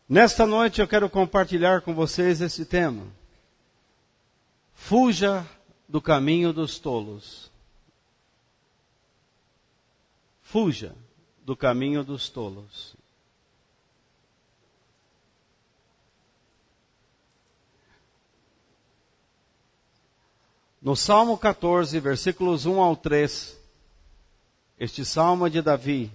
Nesta noite eu quero compartilhar com vocês esse tema. Fuja do caminho dos tolos. Fuja do caminho dos tolos. No Salmo 14, versículos 1 ao 3, este salmo é de Davi.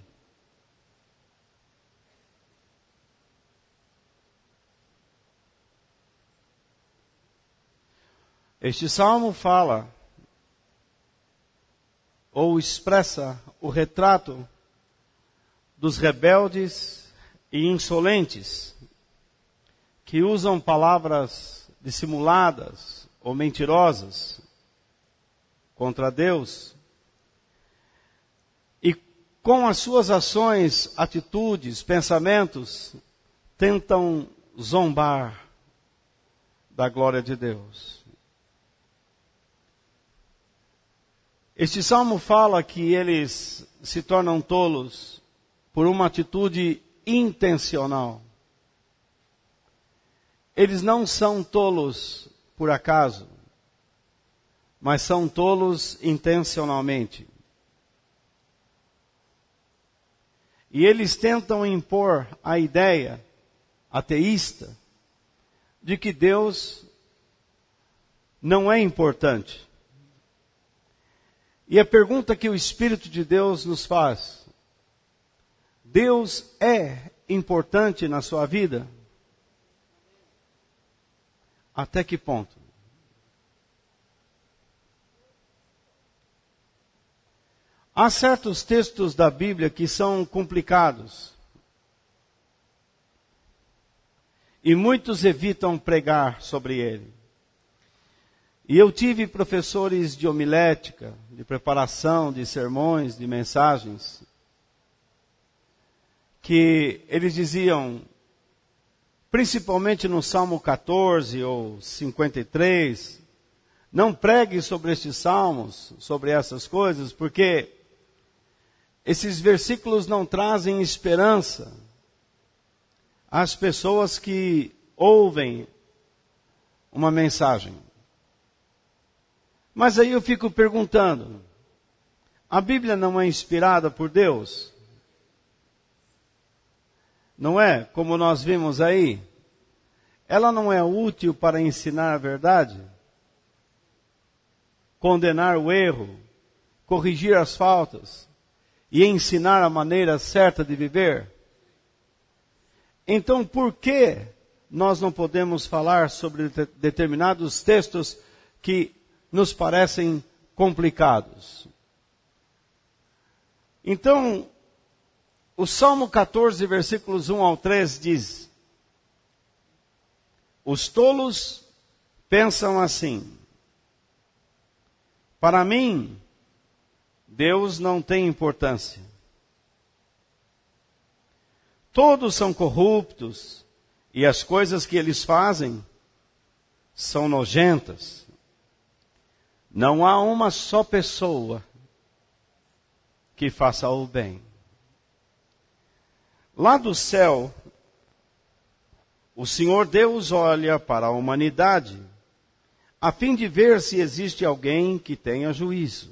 Este salmo fala, ou expressa o retrato dos rebeldes e insolentes, que usam palavras dissimuladas ou mentirosas contra Deus, e com as suas ações, atitudes, pensamentos, tentam zombar da glória de Deus. Este salmo fala que eles se tornam tolos por uma atitude intencional. Eles não são tolos por acaso, mas são tolos intencionalmente. E eles tentam impor a ideia ateísta de que Deus não é importante. E a pergunta que o Espírito de Deus nos faz: Deus é importante na sua vida? Até que ponto? Há certos textos da Bíblia que são complicados. E muitos evitam pregar sobre ele. E eu tive professores de homilética, de preparação, de sermões, de mensagens, que eles diziam, principalmente no Salmo 14 ou 53, não pregue sobre estes salmos, sobre essas coisas, porque esses versículos não trazem esperança às pessoas que ouvem uma mensagem. Mas aí eu fico perguntando, a Bíblia não é inspirada por Deus? Não é? Como nós vimos aí? Ela não é útil para ensinar a verdade? Condenar o erro? Corrigir as faltas? E ensinar a maneira certa de viver? Então, por que nós não podemos falar sobre determinados textos que nos parecem complicados? Então, o Salmo 14, versículos 1 ao 3 diz: os tolos pensam assim: para mim, Deus não tem importância. Todos são corruptos e as coisas que eles fazem são nojentas. Não há uma só pessoa que faça o bem. Lá do céu, o Senhor Deus olha para a humanidade, a fim de ver se existe alguém que tenha juízo.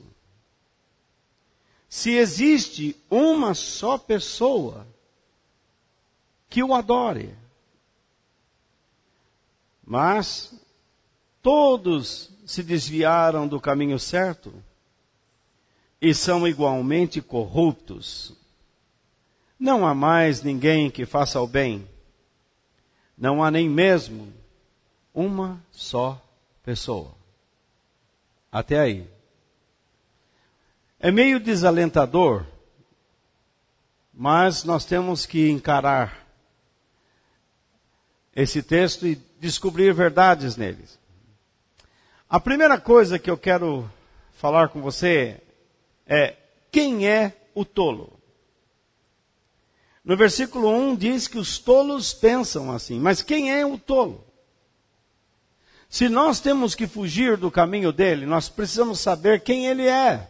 Se existe uma só pessoa que o adore. Mas todos se desviaram do caminho certo e são igualmente corruptos. Não há mais ninguém que faça o bem. Não há nem mesmo uma só pessoa. Até aí. É meio desalentador, mas nós temos que encarar esse texto e descobrir verdades neles. A primeira coisa que eu quero falar com você é: quem é o tolo? No versículo 1 diz que os tolos pensam assim. Mas quem é o tolo? Se nós temos que fugir do caminho dele, nós precisamos saber quem ele é.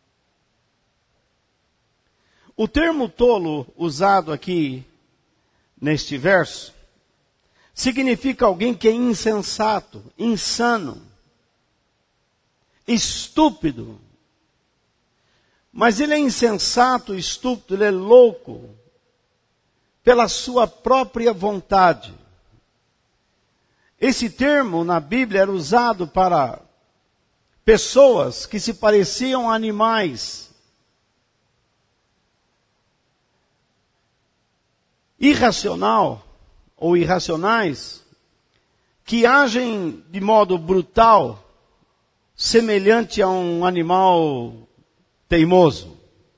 O termo tolo usado aqui neste verso, significa alguém que é insensato, insano, estúpido. Mas ele é insensato, estúpido, ele é louco pela sua própria vontade. Esse termo na Bíblia era usado para pessoas que se pareciam a animais. Irracional ou irracionais, que agem de modo brutal, semelhante a um animal teimoso.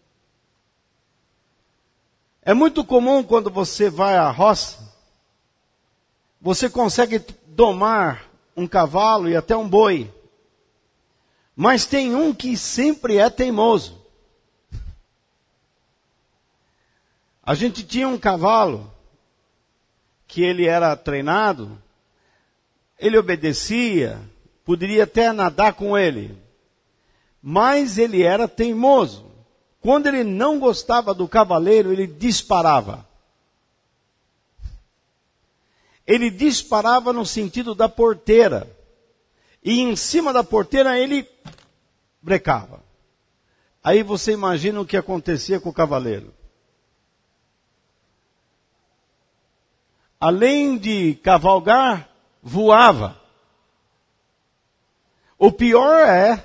É muito comum quando você vai à roça, você consegue domar um cavalo e até um boi, mas tem um que sempre é teimoso. A gente tinha um cavalo que ele era treinado, ele obedecia, poderia até nadar com ele, mas ele era teimoso. Quando ele não gostava do cavaleiro, ele disparava. Ele disparava no sentido da porteira. E em cima da porteira ele brecava. Aí você imagina o que acontecia com o cavaleiro. Além de cavalgar, voava. O pior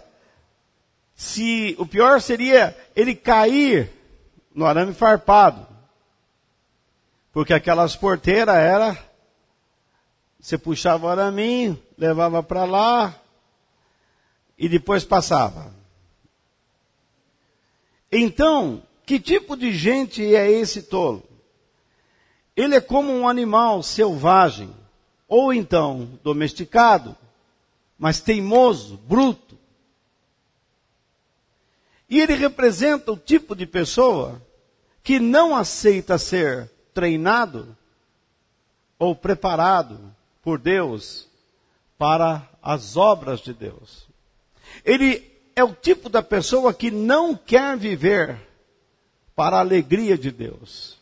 seria ele cair no arame farpado. Porque aquelas porteiras você puxava o araminho, levava para lá e depois passava. Então, que tipo de gente é esse tolo? Ele é como um animal selvagem, ou então domesticado, mas teimoso, bruto. E ele representa o tipo de pessoa que não aceita ser treinado ou preparado por Deus para as obras de Deus. Ele é o tipo da pessoa que não quer viver para a alegria de Deus.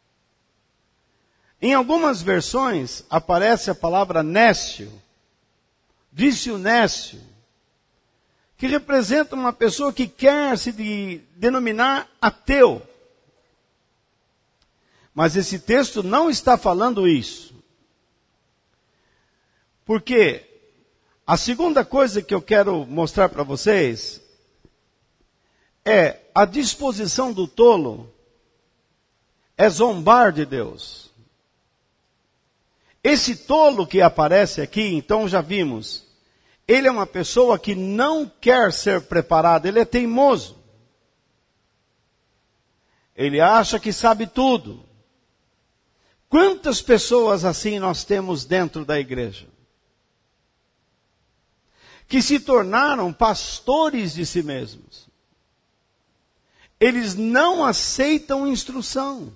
Em algumas versões aparece a palavra nécio, disse o nécio, que representa uma pessoa que quer se denominar ateu. Mas esse texto não está falando isso. Porque a segunda coisa que eu quero mostrar para vocês é a disposição do tolo é zombar de Deus. Esse tolo que aparece aqui, então já vimos, ele é uma pessoa que não quer ser preparado, ele é teimoso. Ele acha que sabe tudo. Quantas pessoas assim nós temos dentro da igreja? Que se tornaram pastores de si mesmos. Eles não aceitam instrução.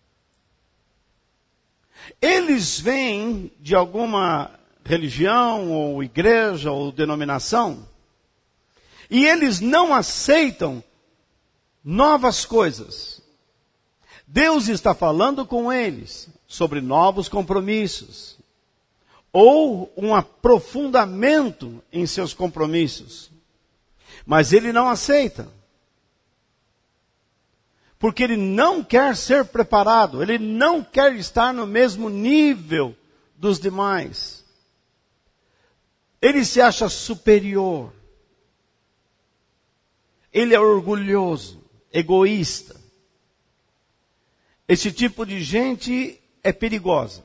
Eles vêm de alguma religião, ou igreja, ou denominação, e eles não aceitam novas coisas. Deus está falando com eles sobre novos compromissos, ou um aprofundamento em seus compromissos. Mas ele não aceita. Porque ele não quer ser preparado, ele não quer estar no mesmo nível dos demais. Ele se acha superior. Ele é orgulhoso, egoísta. Esse tipo de gente é perigosa.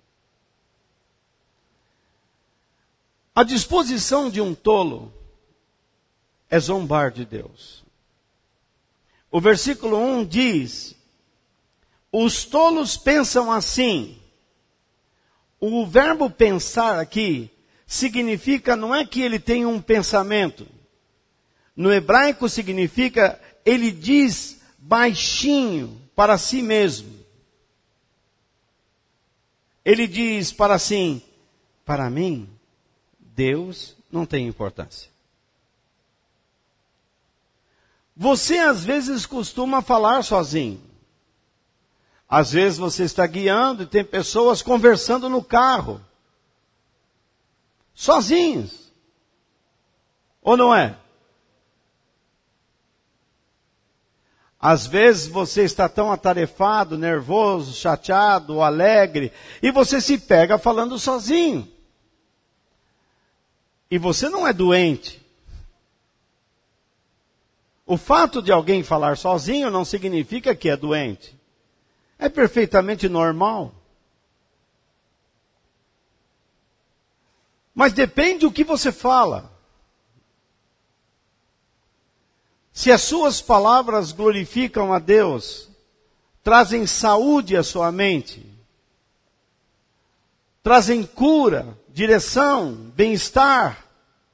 A disposição de um tolo é zombar de Deus. O versículo 1 diz: os tolos pensam assim. O verbo pensar aqui significa, não é que ele tem um pensamento. No hebraico significa, ele diz baixinho para si mesmo. Ele diz para si, para mim, Deus não tem importância. Você às vezes costuma falar sozinho. Às vezes você está guiando e tem pessoas conversando no carro, sozinhos. Ou não é? Às vezes você está tão atarefado, nervoso, chateado, alegre, e você se pega falando sozinho. E você não é doente. O fato de alguém falar sozinho não significa que é doente. É perfeitamente normal. Mas depende do que você fala. Se as suas palavras glorificam a Deus, trazem saúde à sua mente, trazem cura, direção, bem-estar.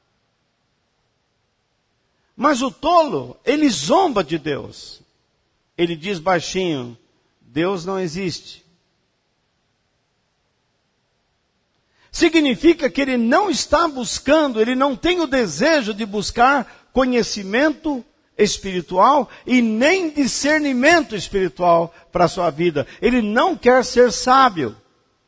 Mas o tolo, ele zomba de Deus. Ele diz baixinho, Deus não existe. Significa que ele não está buscando, ele não tem o desejo de buscar conhecimento espiritual e nem discernimento espiritual para a sua vida. Ele não quer ser sábio.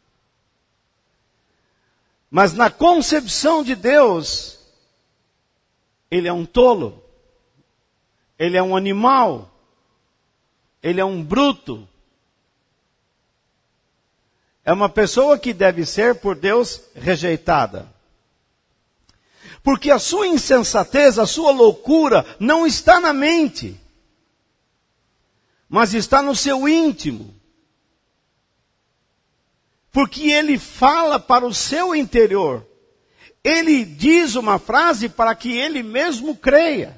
Mas na concepção de Deus, ele é um tolo. Ele é um animal. Ele é um bruto. É uma pessoa que deve ser por Deus rejeitada. Porque a sua insensatez, a sua loucura não está na mente, mas está no seu íntimo. Porque ele fala para o seu interior. Ele diz uma frase para que ele mesmo creia.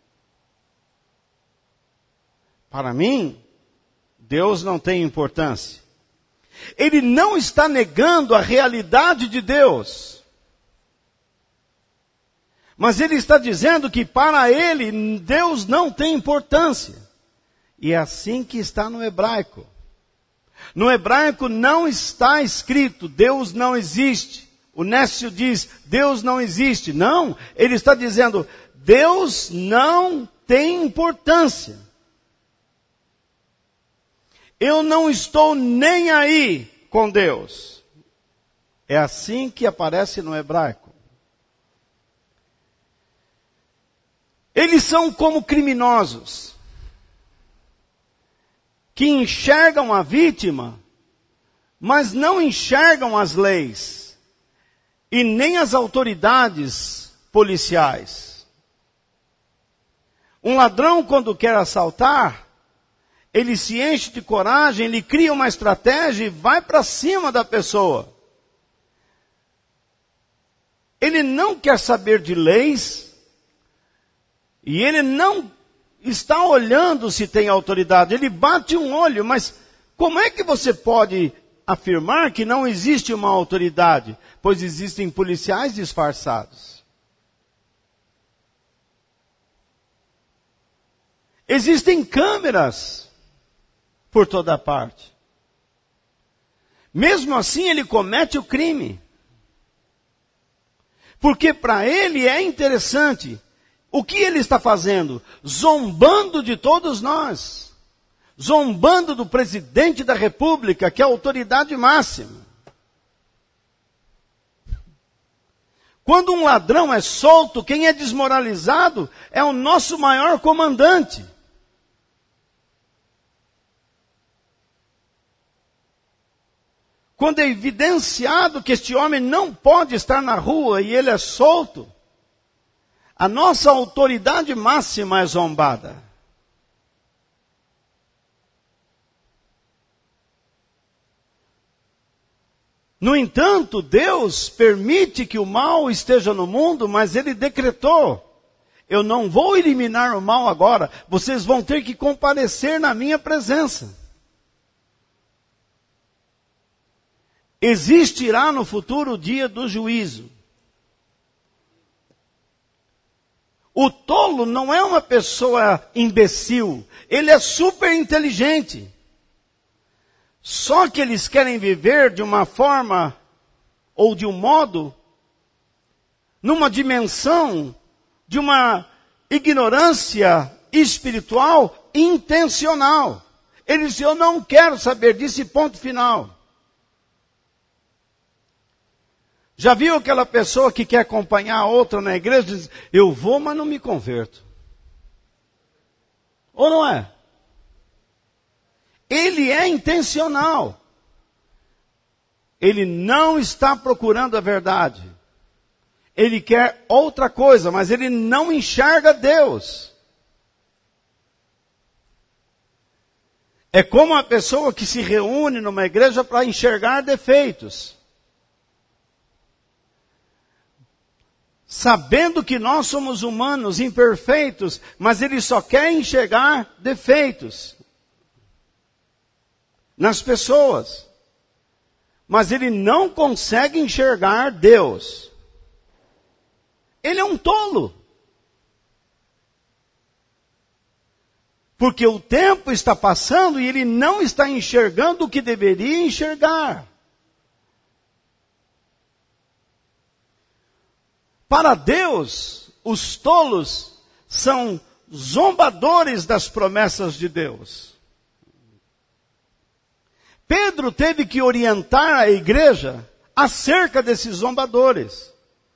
Para mim, Deus não tem importância. Ele não está negando a realidade de Deus. Mas ele está dizendo que para ele, Deus não tem importância. E é assim que está no hebraico. No hebraico não está escrito, Deus não existe. O Nécio diz, Deus não existe. Não, ele está dizendo, Deus não tem importância. Eu não estou nem aí com Deus. É assim que aparece no hebraico. Eles são como criminosos, que enxergam a vítima, mas não enxergam as leis, e nem as autoridades policiais. Um ladrão, quando quer assaltar, ele se enche de coragem, ele cria uma estratégia e vai para cima da pessoa. Ele não quer saber de leis, e ele não está olhando se tem autoridade. Ele bate um olho, mas como é que você pode afirmar que não existe uma autoridade? Pois existem policiais disfarçados. Existem câmeras por toda parte. Mesmo assim, ele comete o crime. Porque para ele é interessante. O que ele está fazendo? Zombando de todos nós. Zombando do presidente da República, que é a autoridade máxima. Quando um ladrão é solto, quem é desmoralizado é o nosso maior comandante. Quando é evidenciado que este homem não pode estar na rua e ele é solto, a nossa autoridade máxima é zombada. No entanto, Deus permite que o mal esteja no mundo, mas Ele decretou: eu não vou eliminar o mal agora, vocês vão ter que comparecer na minha presença. Existirá no futuro o dia do juízo. O tolo não é uma pessoa imbecil, ele é super inteligente. Só que eles querem viver de uma forma ou de um modo, numa dimensão de uma ignorância espiritual intencional. Ele disse, eu não quero saber disso, ponto final. Já viu aquela pessoa que quer acompanhar a outra na igreja e diz, eu vou, mas não me converto. Ou não é? Ele é intencional. Ele não está procurando a verdade. Ele quer outra coisa, mas ele não enxerga Deus. É como uma pessoa que se reúne numa igreja para enxergar defeitos. Sabendo que nós somos humanos, imperfeitos, mas ele só quer enxergar defeitos nas pessoas. Mas ele não consegue enxergar Deus. Ele é um tolo. Porque o tempo está passando e ele não está enxergando o que deveria enxergar. Para Deus, os tolos são zombadores das promessas de Deus. Pedro teve que orientar a igreja acerca desses zombadores.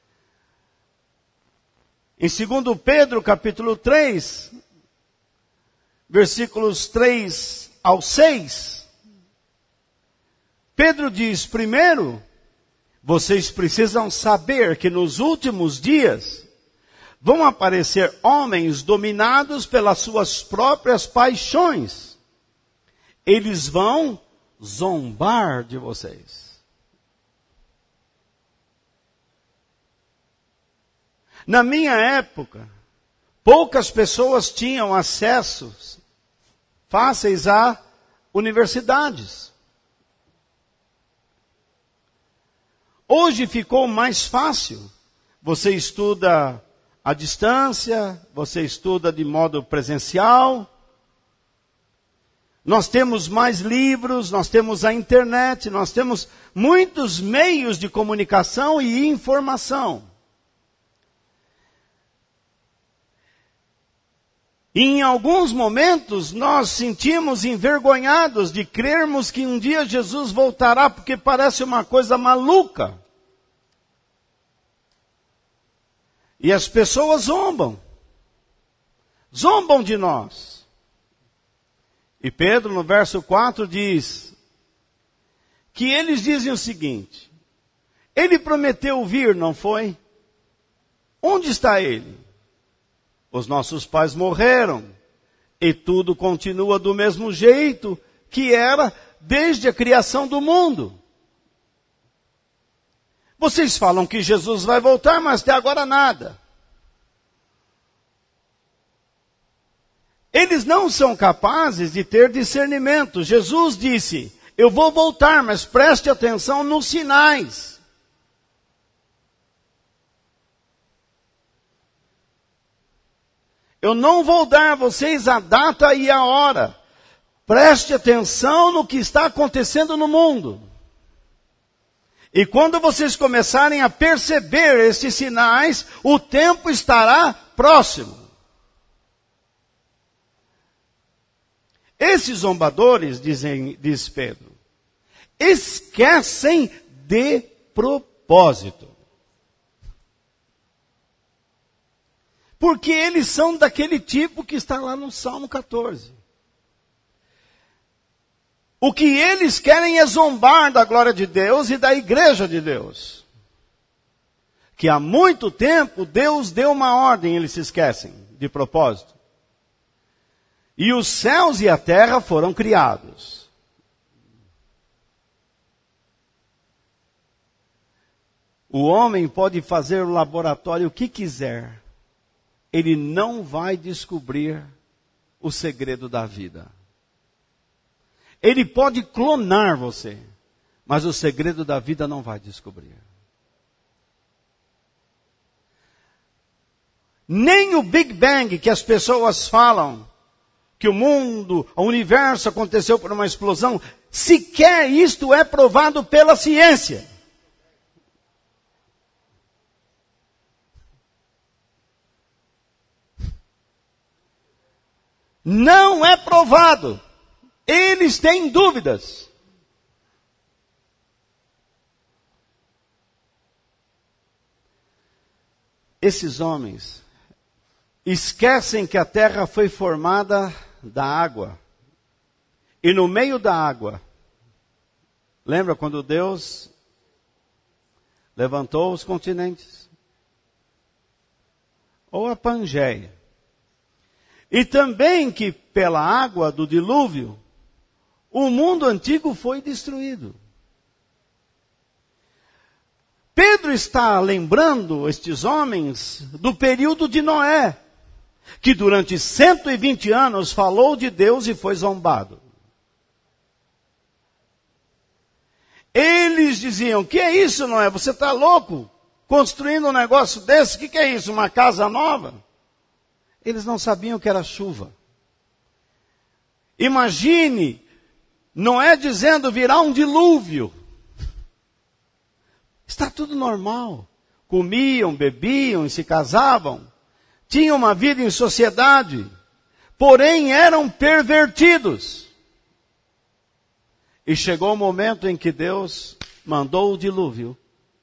Em 2 Pedro, capítulo 3, versículos 3 ao 6, Pedro diz, primeiro, vocês precisam saber que nos últimos dias vão aparecer homens dominados pelas suas próprias paixões. Eles vão zombar de vocês. Na minha época, poucas pessoas tinham acessos fáceis a universidades. Hoje ficou mais fácil. Você estuda à distância, você estuda de modo presencial. Nós temos mais livros, nós temos a internet, nós temos muitos meios de comunicação e informação. E em alguns momentos nós sentimos envergonhados de crermos que um dia Jesus voltará, porque parece uma coisa maluca. E as pessoas zombam de nós. E Pedro, no verso 4, diz que eles dizem o seguinte, ele prometeu vir, não foi? Onde está ele? Os nossos pais morreram e tudo continua do mesmo jeito que era desde a criação do mundo. Vocês falam que Jesus vai voltar, mas até agora nada. Eles não são capazes de ter discernimento. Jesus disse, eu vou voltar, mas preste atenção nos sinais. Eu não vou dar a vocês a data e a hora. Preste atenção no que está acontecendo no mundo. E quando vocês começarem a perceber esses sinais, o tempo estará próximo. Esses zombadores, diz Pedro, esquecem de propósito. Porque eles são daquele tipo que está lá no Salmo 14. O que eles querem é zombar da glória de Deus e da igreja de Deus. Que há muito tempo Deus deu uma ordem, eles se esquecem de propósito. E os céus e a terra foram criados. O homem pode fazer o laboratório que quiser. Ele não vai descobrir o segredo da vida. Ele pode clonar você, mas o segredo da vida não vai descobrir. Nem o Big Bang que as pessoas falam, que o mundo, o universo aconteceu por uma explosão, sequer isto é provado pela ciência. Não é provado. Eles têm dúvidas. Esses homens esquecem que a terra foi formada da água. E no meio da água, lembra quando Deus levantou os continentes? Ou a Pangeia. E também que pela água do dilúvio, o mundo antigo foi destruído. Pedro está lembrando estes homens do período de Noé, que durante 120 anos falou de Deus e foi zombado. Eles diziam, que é isso, Noé? Você está louco? Construindo um negócio desse? O que é isso? Uma casa nova? Eles não sabiam que era chuva. Imagine, Noé dizendo, virá um dilúvio. Está tudo normal. Comiam, bebiam e se casavam. Tinham uma vida em sociedade. Porém, eram pervertidos. E chegou o momento em que Deus mandou o dilúvio.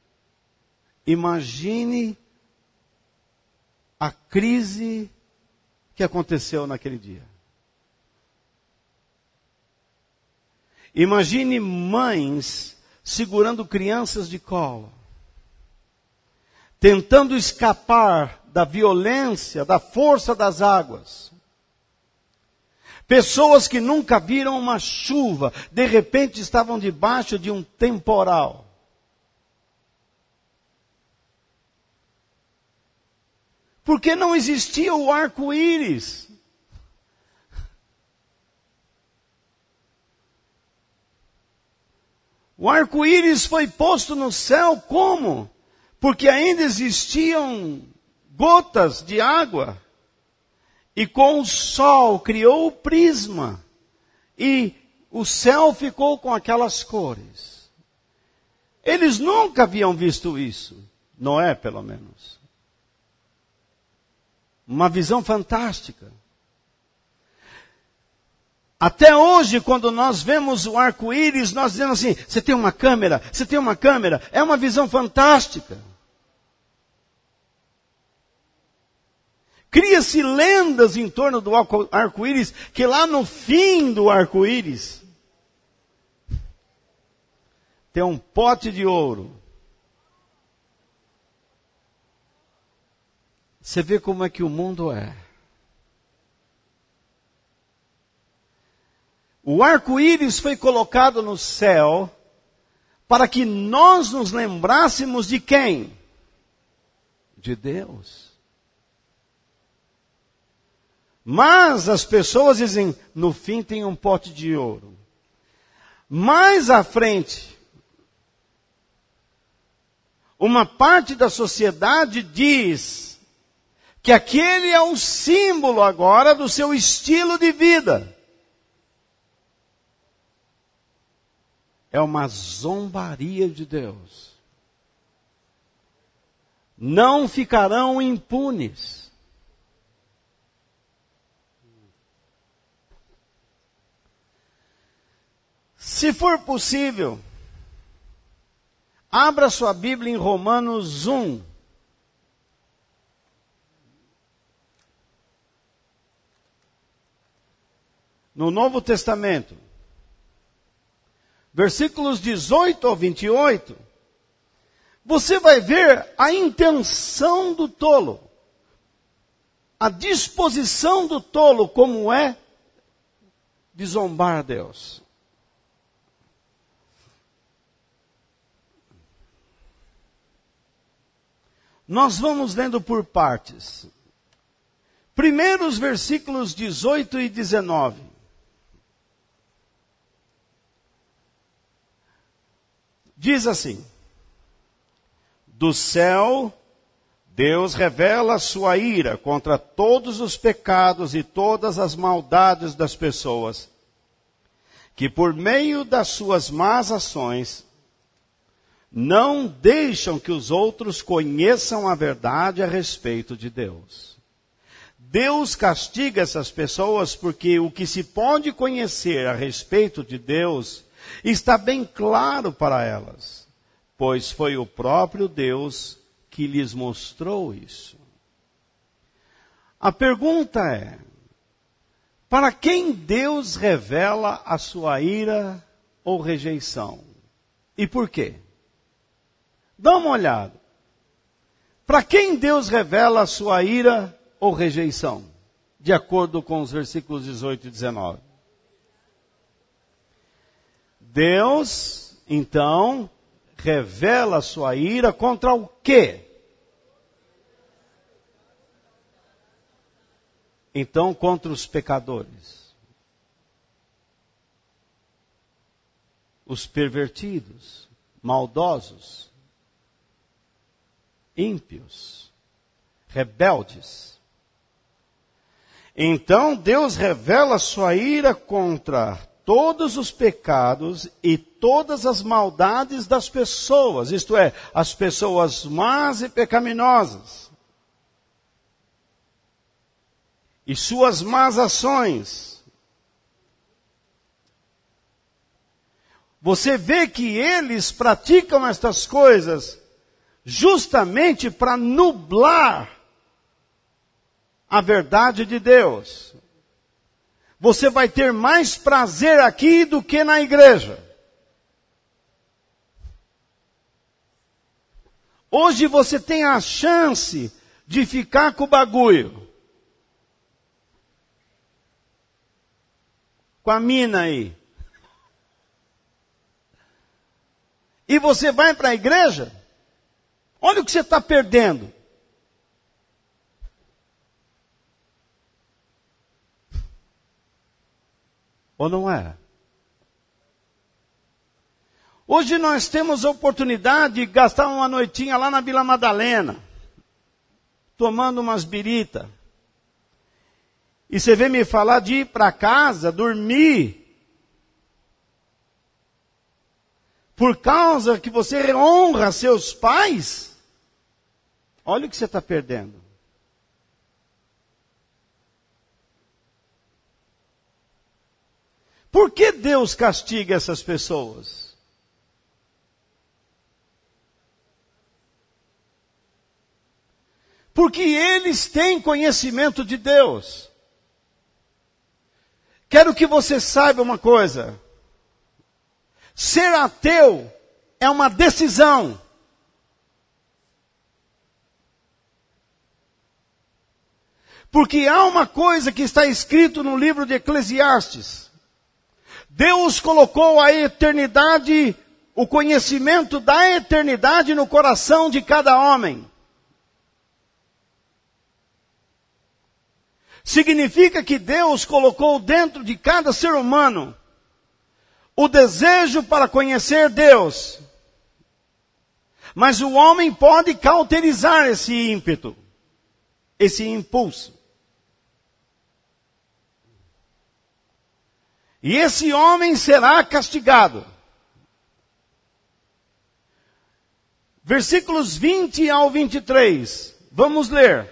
Imagine a crise que aconteceu naquele dia. Imagine mães segurando crianças de colo, tentando escapar da violência, da força das águas. Pessoas que nunca viram uma chuva, de repente estavam debaixo de um temporal. Porque não existia o arco-íris. O arco-íris foi posto no céu como? Porque ainda existiam gotas de água. E com o sol criou o prisma. E o céu ficou com aquelas cores. Eles nunca haviam visto isso. Noé, pelo menos. Uma visão fantástica. Até hoje, quando nós vemos o arco-íris, nós dizemos assim, você tem uma câmera, é uma visão fantástica. Cria-se lendas em torno do arco-íris, que lá no fim do arco-íris, tem um pote de ouro. Você vê como é que o mundo é. O arco-íris foi colocado no céu para que nós nos lembrássemos de quem? De Deus. Mas as pessoas dizem, no fim tem um pote de ouro. Mais à frente, uma parte da sociedade diz que aquele é o símbolo agora do seu estilo de vida. É uma zombaria de Deus. Não ficarão impunes. Se for possível, abra sua Bíblia em Romanos 1. No Novo Testamento. Versículos 18 ao 28, você vai ver a intenção do tolo, a disposição do tolo, como é de zombar a Deus. Nós vamos lendo por partes. Primeiro os versículos 18 e 19. Diz assim, do céu, Deus revela a sua ira contra todos os pecados e todas as maldades das pessoas, que por meio das suas más ações, não deixam que os outros conheçam a verdade a respeito de Deus. Deus castiga essas pessoas porque o que se pode conhecer a respeito de Deus está bem claro para elas, pois foi o próprio Deus que lhes mostrou isso. A pergunta é: para quem Deus revela a sua ira ou rejeição? E por quê? Dá uma olhada. Para quem Deus revela a sua ira ou rejeição? De acordo com os versículos 18 e 19. Deus, então, revela a sua ira contra o quê? Então, contra os pecadores, os pervertidos, maldosos, ímpios, rebeldes. Então, Deus revela a sua ira contra todos os pecados e todas as maldades das pessoas, isto é, as pessoas más e pecaminosas. E suas más ações. Você vê que eles praticam estas coisas justamente para nublar a verdade de Deus. Você vai ter mais prazer aqui do que na igreja. Hoje você tem a chance de ficar com o bagulho. Com a mina aí. E você vai para a igreja, olha o que você está perdendo. Ou não é? Hoje nós temos a oportunidade de gastar uma noitinha lá na Vila Madalena, tomando umas biritas. E você vem me falar de ir para casa, dormir, por causa que você honra seus pais? Olha o que você está perdendo. Por que Deus castiga essas pessoas? Porque eles têm conhecimento de Deus. Quero que você saiba uma coisa. Ser ateu é uma decisão. Porque há uma coisa que está escrito no livro de Eclesiastes. Deus colocou a eternidade, o conhecimento da eternidade no coração de cada homem. Significa que Deus colocou dentro de cada ser humano o desejo para conhecer Deus. Mas o homem pode cauterizar esse ímpeto, esse impulso. E esse homem será castigado. Versículos 20 ao 23. Vamos ler.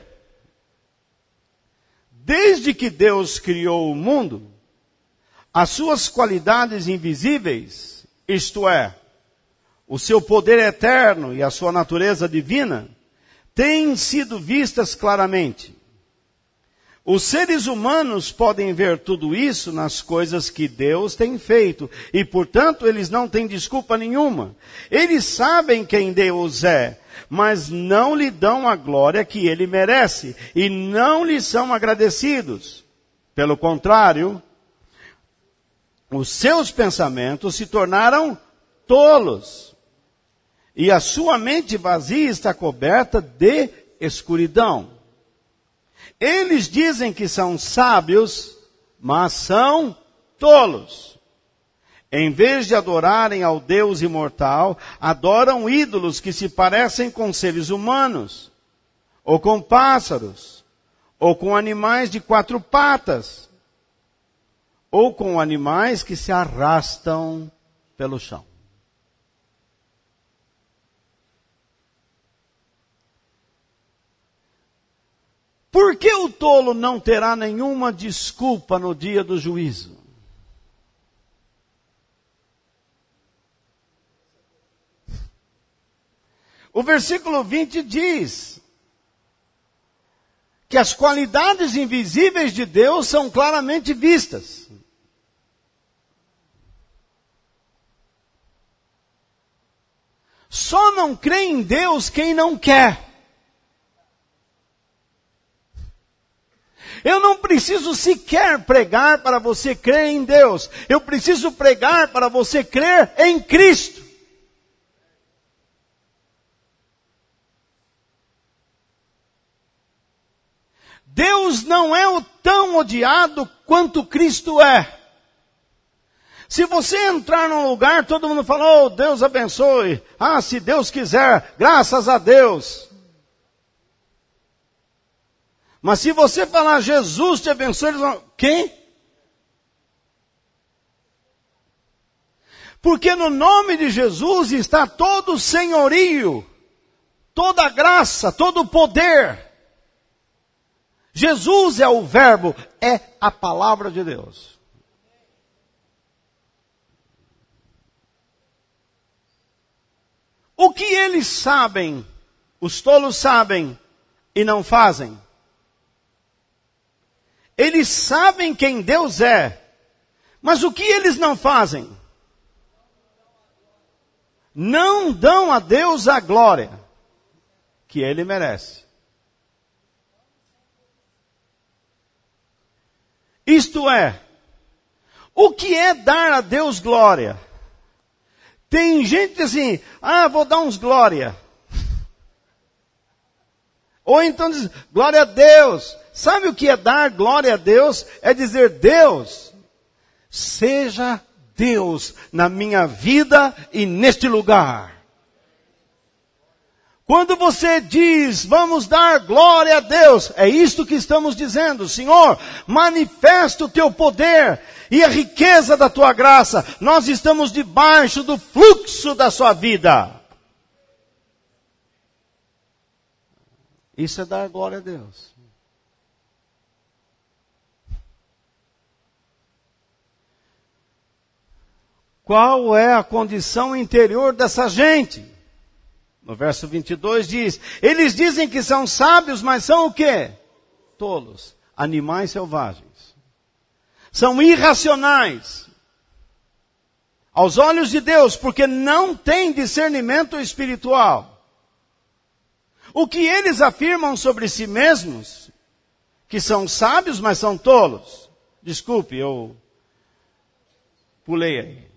Desde que Deus criou o mundo, as suas qualidades invisíveis, isto é, o seu poder eterno e a sua natureza divina, têm sido vistas claramente. Os seres humanos podem ver tudo isso nas coisas que Deus tem feito, e portanto eles não têm desculpa nenhuma. Eles sabem quem Deus é, mas não lhe dão a glória que ele merece, e não lhe são agradecidos. Pelo contrário, os seus pensamentos se tornaram tolos, e a sua mente vazia está coberta de escuridão. Eles dizem que são sábios, mas são tolos. Em vez de adorarem ao Deus imortal, adoram ídolos que se parecem com seres humanos, ou com pássaros, ou com animais de 4 patas, ou com animais que se arrastam pelo chão. Por que o tolo não terá nenhuma desculpa no dia do juízo. O versículo 20 diz que as qualidades invisíveis de Deus são claramente vistas. Só não crê em Deus quem não quer. Eu não preciso sequer pregar para você crer em Deus. Eu preciso pregar para você crer em Cristo. Deus não é o tão odiado quanto Cristo é. Se você entrar num lugar, todo mundo fala, oh, Deus abençoe. Ah, se Deus quiser, graças a Deus. Mas se você falar, Jesus te abençoe, eles vão, quem? Porque no nome de Jesus está todo o senhorio, toda a graça, todo o poder. Jesus é o verbo, é a palavra de Deus. O que eles sabem, os tolos sabem e não fazem? Eles sabem quem Deus é, mas o que eles não fazem? Não dão a Deus a glória que Ele merece. Isto é, o que é dar a Deus glória? Tem gente assim, vou dar uns glória. Ou então diz, glória a Deus. Sabe o que é dar glória a Deus? É dizer, Deus, seja Deus na minha vida e neste lugar. Quando você diz, vamos dar glória a Deus, é isto que estamos dizendo. Senhor, manifesta o teu poder e a riqueza da tua graça. Nós estamos debaixo do fluxo da sua vida. Isso é dar glória a Deus. Qual é a condição interior dessa gente? No verso 22 diz, eles dizem que são sábios, mas são o quê? Tolos, animais selvagens. São irracionais aos olhos de Deus, porque não têm discernimento espiritual. O que eles afirmam sobre si mesmos, que são sábios, mas são tolos. Desculpe, eu pulei aí.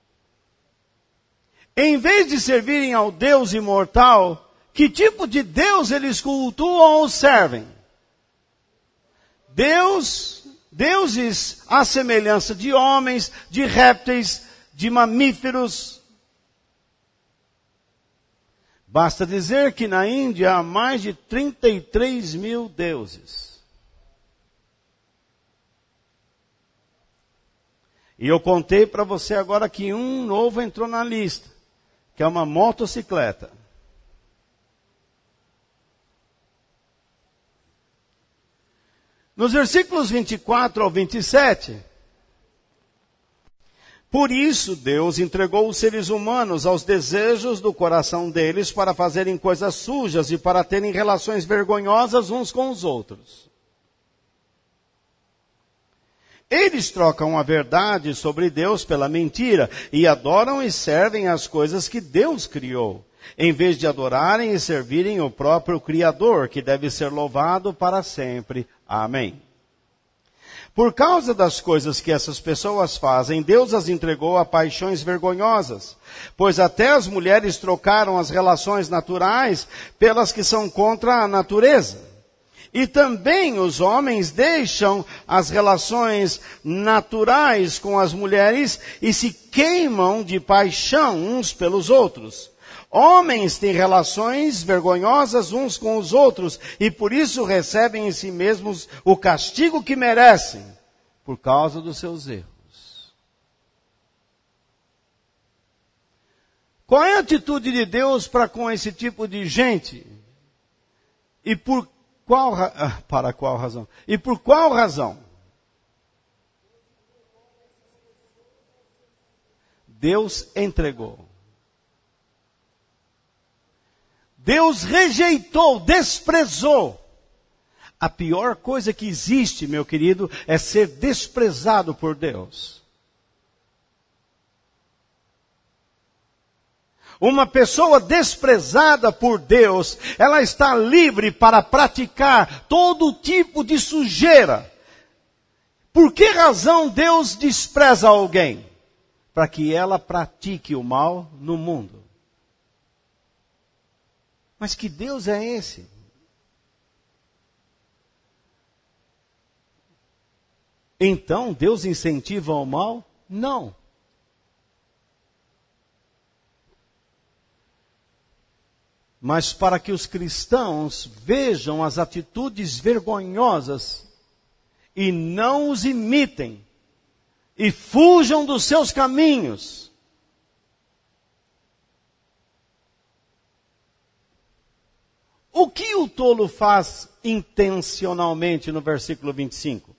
Em vez de servirem ao Deus imortal, que tipo de Deus eles cultuam ou servem? Deuses à semelhança de homens, de répteis, de mamíferos. Basta dizer que na Índia há mais de 33 mil deuses. E eu contei para você agora que um novo entrou na lista, que é uma motocicleta. Nos versículos 24 ao 27, por isso Deus entregou os seres humanos aos desejos do coração deles para fazerem coisas sujas e para terem relações vergonhosas uns com os outros. Eles trocam a verdade sobre Deus pela mentira e adoram e servem as coisas que Deus criou, em vez de adorarem e servirem o próprio Criador, que deve ser louvado para sempre. Amém. Por causa das coisas que essas pessoas fazem, Deus as entregou a paixões vergonhosas, pois até as mulheres trocaram as relações naturais pelas que são contra a natureza. E também os homens deixam as relações naturais com as mulheres e se queimam de paixão uns pelos outros. Homens têm relações vergonhosas uns com os outros e por isso recebem em si mesmos o castigo que merecem por causa dos seus erros. Qual é a atitude de Deus para com esse tipo de gente? E por para qual razão? E por qual razão? Deus entregou. Deus rejeitou, desprezou. A pior coisa que existe, meu querido, é ser desprezado por Deus. Uma pessoa desprezada por Deus, ela está livre para praticar todo tipo de sujeira. Por que razão Deus despreza alguém? Para que ela pratique o mal no mundo. Mas que Deus é esse? Então, Deus incentiva o mal? Não. Mas para que os cristãos vejam as atitudes vergonhosas e não os imitem, e fujam dos seus caminhos. O que o tolo faz intencionalmente no versículo 25?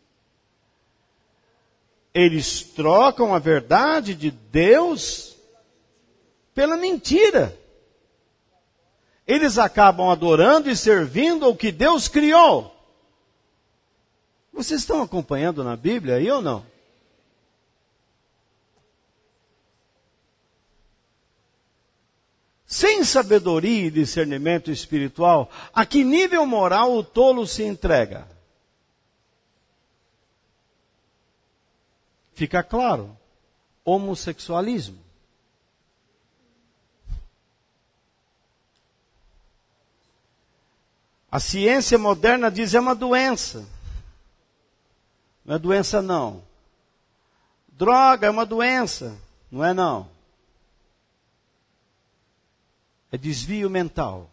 Eles trocam a verdade de Deus pela mentira. Eles acabam adorando e servindo ao que Deus criou. Vocês estão acompanhando na Bíblia aí ou não? Sem sabedoria e discernimento espiritual, a que nível moral o tolo se entrega? Fica claro, homossexualismo. A ciência moderna diz é uma doença. Não é doença não. Droga é uma doença. Não é não. É desvio mental.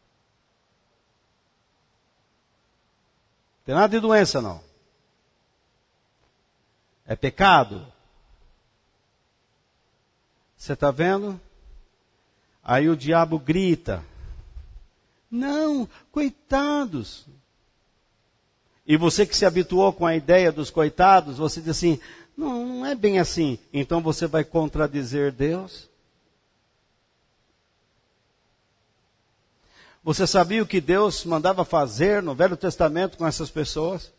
Não tem nada de doença não. É pecado. Você está vendo? Aí o diabo grita. Não, coitados. E você que se habituou com a ideia dos coitados, você diz assim, não é bem assim. Então você vai contradizer Deus? Você sabia o que Deus mandava fazer no Velho Testamento com essas pessoas?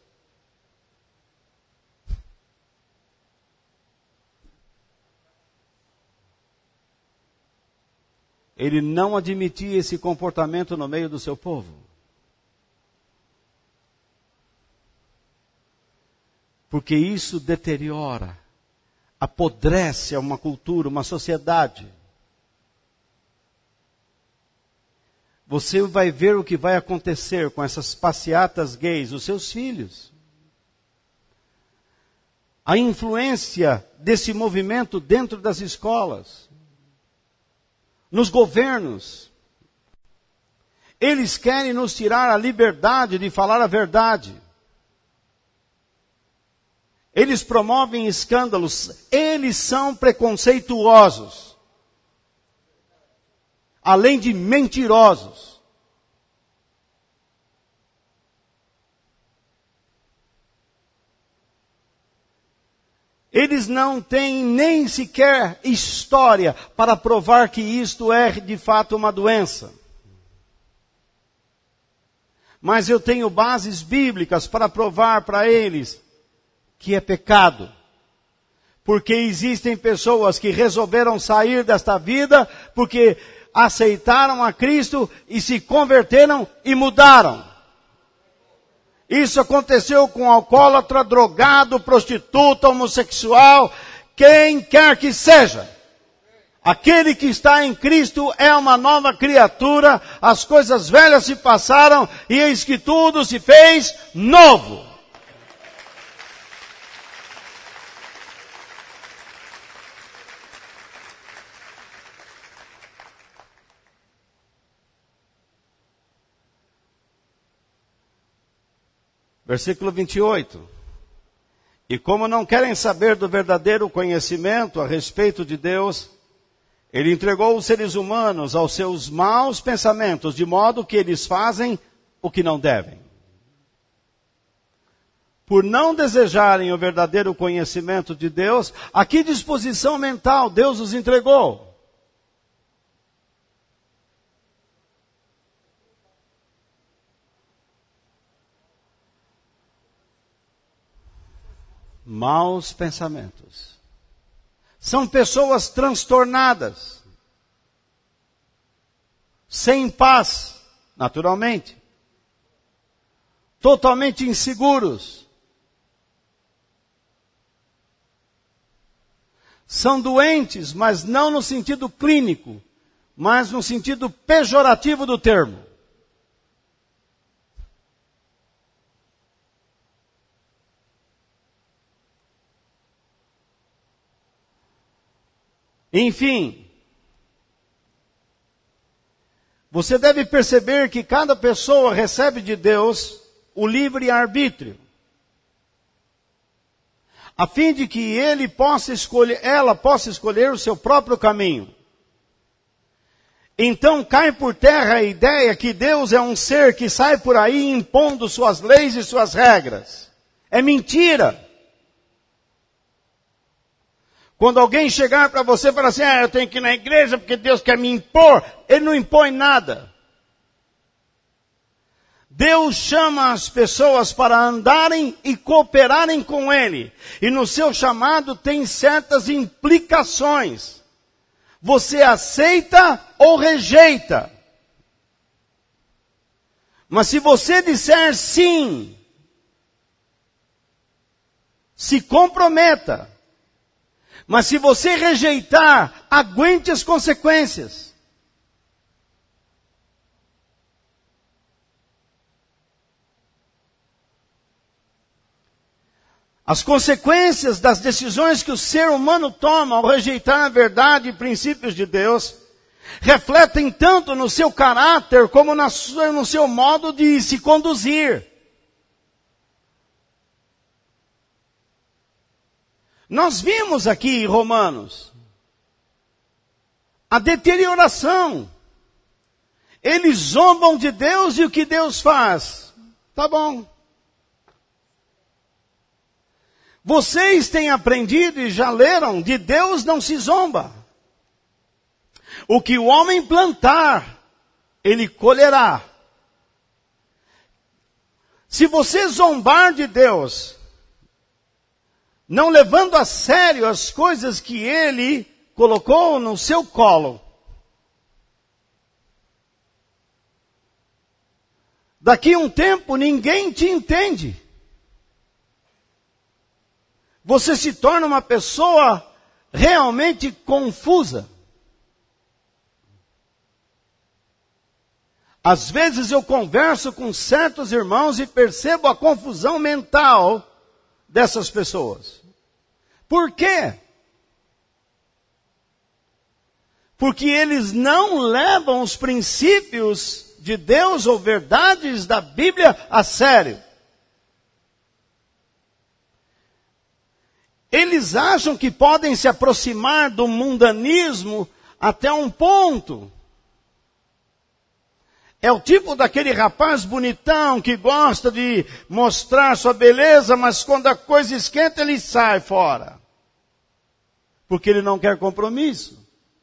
Ele não admitia esse comportamento no meio do seu povo. Porque isso deteriora, apodrece uma cultura, uma sociedade. Você vai ver o que vai acontecer com essas passeatas gays, os seus filhos. A influência desse movimento dentro das escolas. Nos governos. Eles querem nos tirar a liberdade de falar a verdade. Eles promovem escândalos. Eles são preconceituosos. Além de mentirosos. Eles não têm nem sequer história para provar que isto é de fato uma doença. Mas eu tenho bases bíblicas para provar para eles que é pecado. Porque existem pessoas que resolveram sair desta vida porque aceitaram a Cristo e se converteram e mudaram. Isso aconteceu com alcoólatra, drogado, prostituta, homossexual, quem quer que seja. Aquele que está em Cristo é uma nova criatura, as coisas velhas se passaram e eis que tudo se fez novo. Versículo 28. E como não querem saber do verdadeiro conhecimento a respeito de Deus, Ele entregou os seres humanos aos seus maus pensamentos, de modo que eles fazem o que não devem. por não desejarem o verdadeiro conhecimento de Deus, a que disposição mental Deus os entregou? Maus pensamentos. São pessoas transtornadas, sem paz, naturalmente, totalmente inseguros. São doentes, mas não no sentido clínico, mas no sentido pejorativo do termo. Enfim, você deve perceber que cada pessoa recebe de Deus o livre-arbítrio, a fim de que ela possa escolher o seu próprio caminho. Então cai por terra a ideia que Deus é um ser que sai por aí impondo suas leis e suas regras. É mentira. Quando alguém chegar para você e falar assim, eu tenho que ir na igreja porque Deus quer me impor, Ele não impõe nada. Deus chama as pessoas para andarem e cooperarem com Ele. E no seu chamado tem certas implicações. Você aceita ou rejeita. Mas se você disser sim, se comprometa. Mas se você rejeitar, aguente as consequências. As consequências das decisões que o ser humano toma ao rejeitar a verdade e princípios de Deus, refletem tanto no seu caráter como no seu modo de se conduzir. Nós vimos aqui em Romanos a deterioração. Eles zombam de Deus e o que Deus faz? Tá bom. Vocês têm aprendido e já leram, de Deus não se zomba. O que o homem plantar, ele colherá. Se você zombar de Deus, não levando a sério as coisas que Ele colocou no seu colo, daqui a um tempo ninguém te entende. Você se torna uma pessoa realmente confusa. Às vezes eu converso com certos irmãos e percebo a confusão mental dessas pessoas. Por quê? Porque eles não levam os princípios de Deus ou verdades da Bíblia a sério. Eles acham que podem se aproximar do mundanismo até um ponto. É o tipo daquele rapaz bonitão que gosta de mostrar sua beleza, mas quando a coisa esquenta ele sai fora. Porque ele não quer compromisso.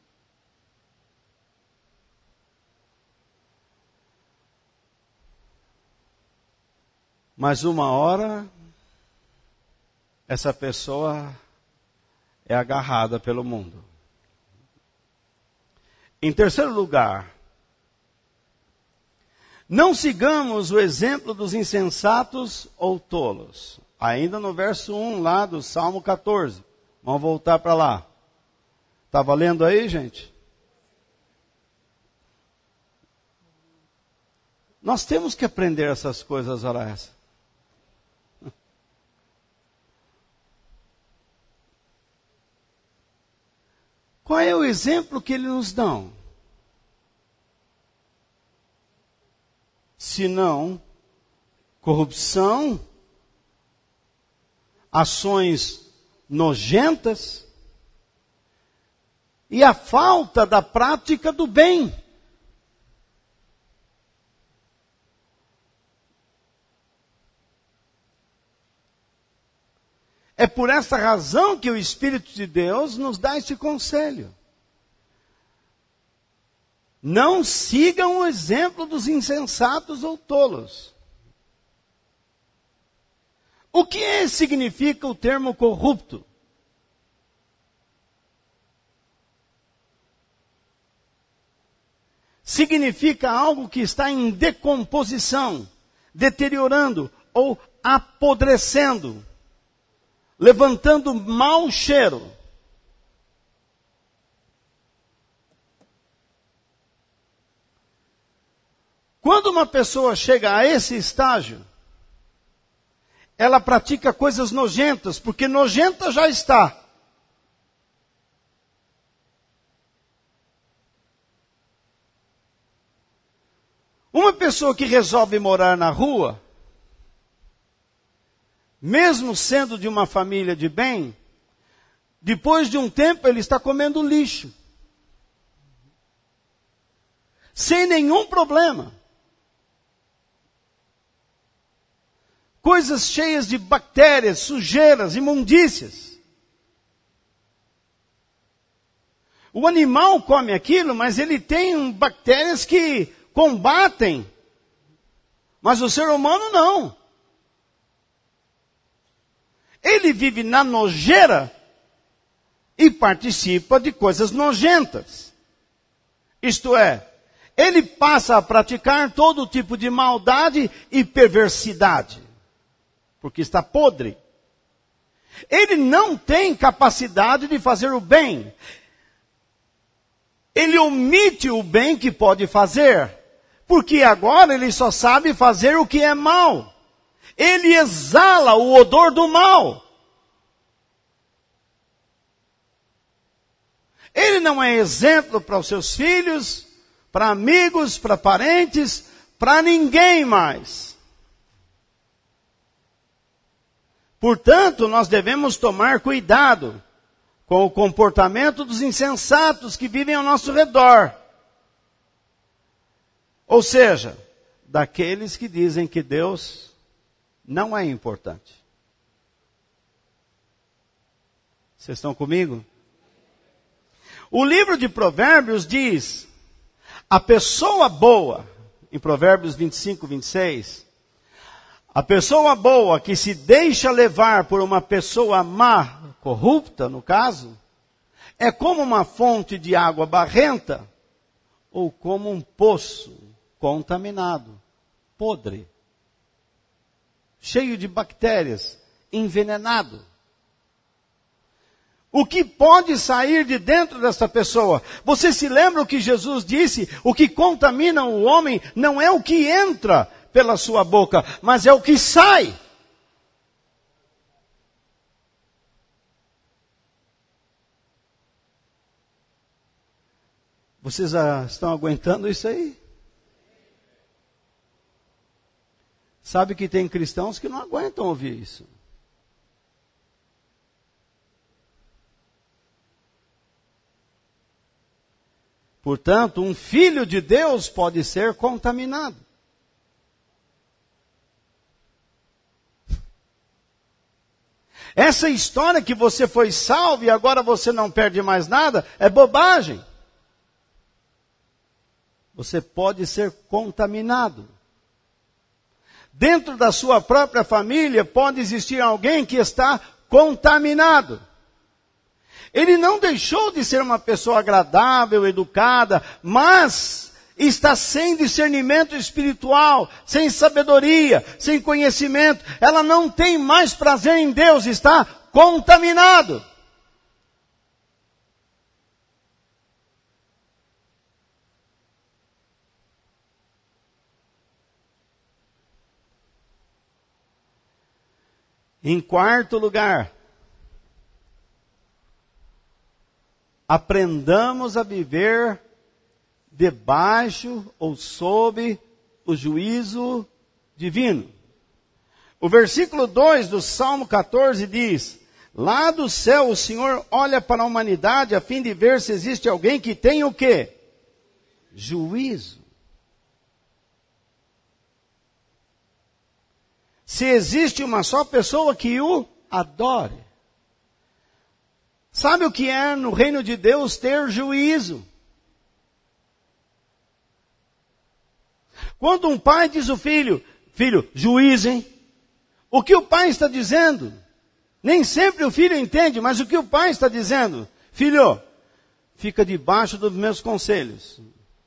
Mas uma hora, essa pessoa é agarrada pelo mundo. Em terceiro lugar, não sigamos o exemplo dos insensatos ou tolos. Ainda no verso 1 lá do Salmo 14. Vamos voltar para lá. Está valendo aí, gente? Nós temos que aprender essas coisas, ora essa. Qual é o exemplo que eles nos dão? Se não, corrupção, ações nojentas e a falta da prática do bem. É por essa razão que o Espírito de Deus nos dá esse conselho. Não sigam o exemplo dos insensatos ou tolos. O que significa o termo corrupto? Significa algo que está em decomposição, deteriorando ou apodrecendo, levantando mau cheiro. Quando uma pessoa chega a esse estágio, ela pratica coisas nojentas, porque nojenta já está. Uma pessoa que resolve morar na rua, mesmo sendo de uma família de bem, depois de um tempo ele está comendo lixo. Sem nenhum problema. Coisas cheias de bactérias, sujeiras, imundícias. O animal come aquilo, mas ele tem bactérias que combatem. Mas o ser humano não. Ele vive na nojeira e participa de coisas nojentas. Isto é, ele passa a praticar todo tipo de maldade e perversidade. Porque está podre. Ele não tem capacidade de fazer o bem. Ele omite o bem que pode fazer. Porque agora ele só sabe fazer o que é mal. Ele exala o odor do mal. Ele não é exemplo para os seus filhos, para amigos, para parentes, para ninguém mais. Portanto, nós devemos tomar cuidado com o comportamento dos insensatos que vivem ao nosso redor. Ou seja, daqueles que dizem que Deus não é importante. Vocês estão comigo? O livro de Provérbios diz, a pessoa boa, em Provérbios 25, 26, a pessoa boa que se deixa levar por uma pessoa má, corrupta no caso, é como uma fonte de água barrenta ou como um poço contaminado, podre, cheio de bactérias, envenenado. O que pode sair de dentro dessa pessoa? Você se lembra o que Jesus disse? O que contamina o homem não é o que entra pela sua boca, mas é o que sai. Vocês estão aguentando isso aí? Sabe que tem cristãos que não aguentam ouvir isso. Portanto, um filho de Deus pode ser contaminado. Essa história que você foi salvo e agora você não perde mais nada, é bobagem. Você pode ser contaminado. Dentro da sua própria família pode existir alguém que está contaminado. Ele não deixou de ser uma pessoa agradável, educada, mas está sem discernimento espiritual, sem sabedoria, sem conhecimento. Ela não tem mais prazer em Deus, está contaminado. Em quarto lugar, aprendamos a viver debaixo ou sob o juízo divino. O versículo 2 do Salmo 14 diz, lá do céu o Senhor olha para a humanidade a fim de ver se existe alguém que tenha o quê? Juízo. Se existe uma só pessoa que o adore. Sabe o que é no reino de Deus ter juízo? Quando um pai diz ao filho, filho, juízo, hein? O que o pai está dizendo? Nem sempre o filho entende, mas o que o pai está dizendo? Filho, fica debaixo dos meus conselhos.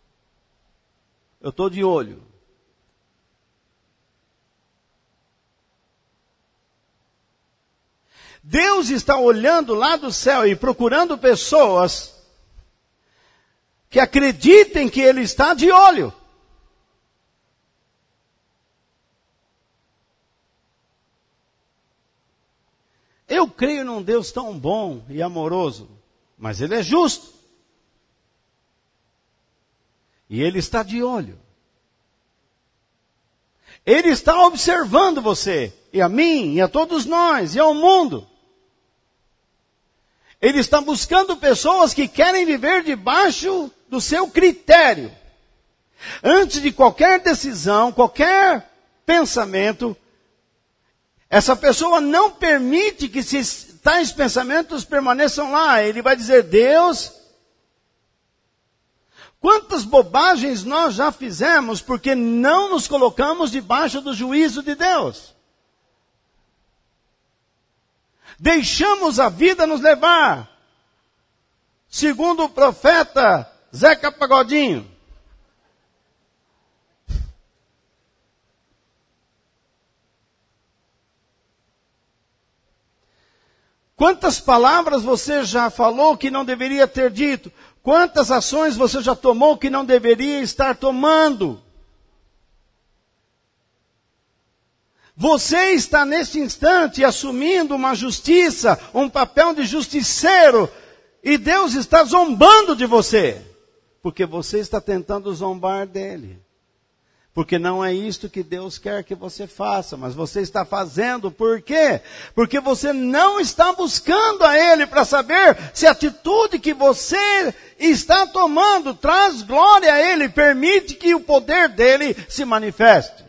Eu estou de olho. Deus está olhando lá do céu e procurando pessoas que acreditem que Ele está de olho. Eu creio num Deus tão bom e amoroso, mas Ele é justo. E Ele está de olho. Ele está observando você, e a mim, e a todos nós, e ao mundo. Ele está buscando pessoas que querem viver debaixo do seu critério. Antes de qualquer decisão, qualquer pensamento, essa pessoa não permite que tais pensamentos permaneçam lá. Ele vai dizer, Deus, quantas bobagens nós já fizemos porque não nos colocamos debaixo do juízo de Deus. Deixamos a vida nos levar. Segundo o profeta Zeca Pagodinho. Quantas palavras você já falou que não deveria ter dito? Quantas ações você já tomou que não deveria estar tomando? Você está neste instante assumindo uma justiça, um papel de justiceiro, e Deus está zombando de você, porque você está tentando zombar dele. Porque não é isto que Deus quer que você faça, mas você está fazendo. Por quê? Porque você não está buscando a Ele para saber se a atitude que você está tomando traz glória a Ele, permite que o poder dele se manifeste.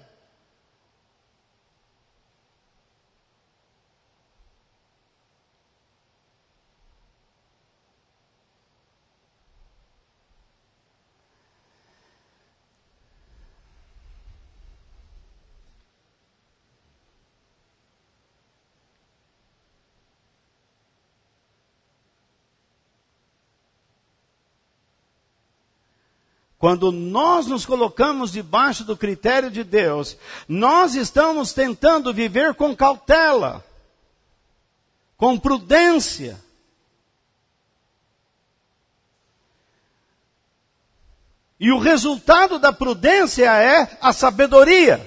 Quando nós nos colocamos debaixo do critério de Deus, nós estamos tentando viver com cautela, com prudência. E o resultado da prudência é a sabedoria.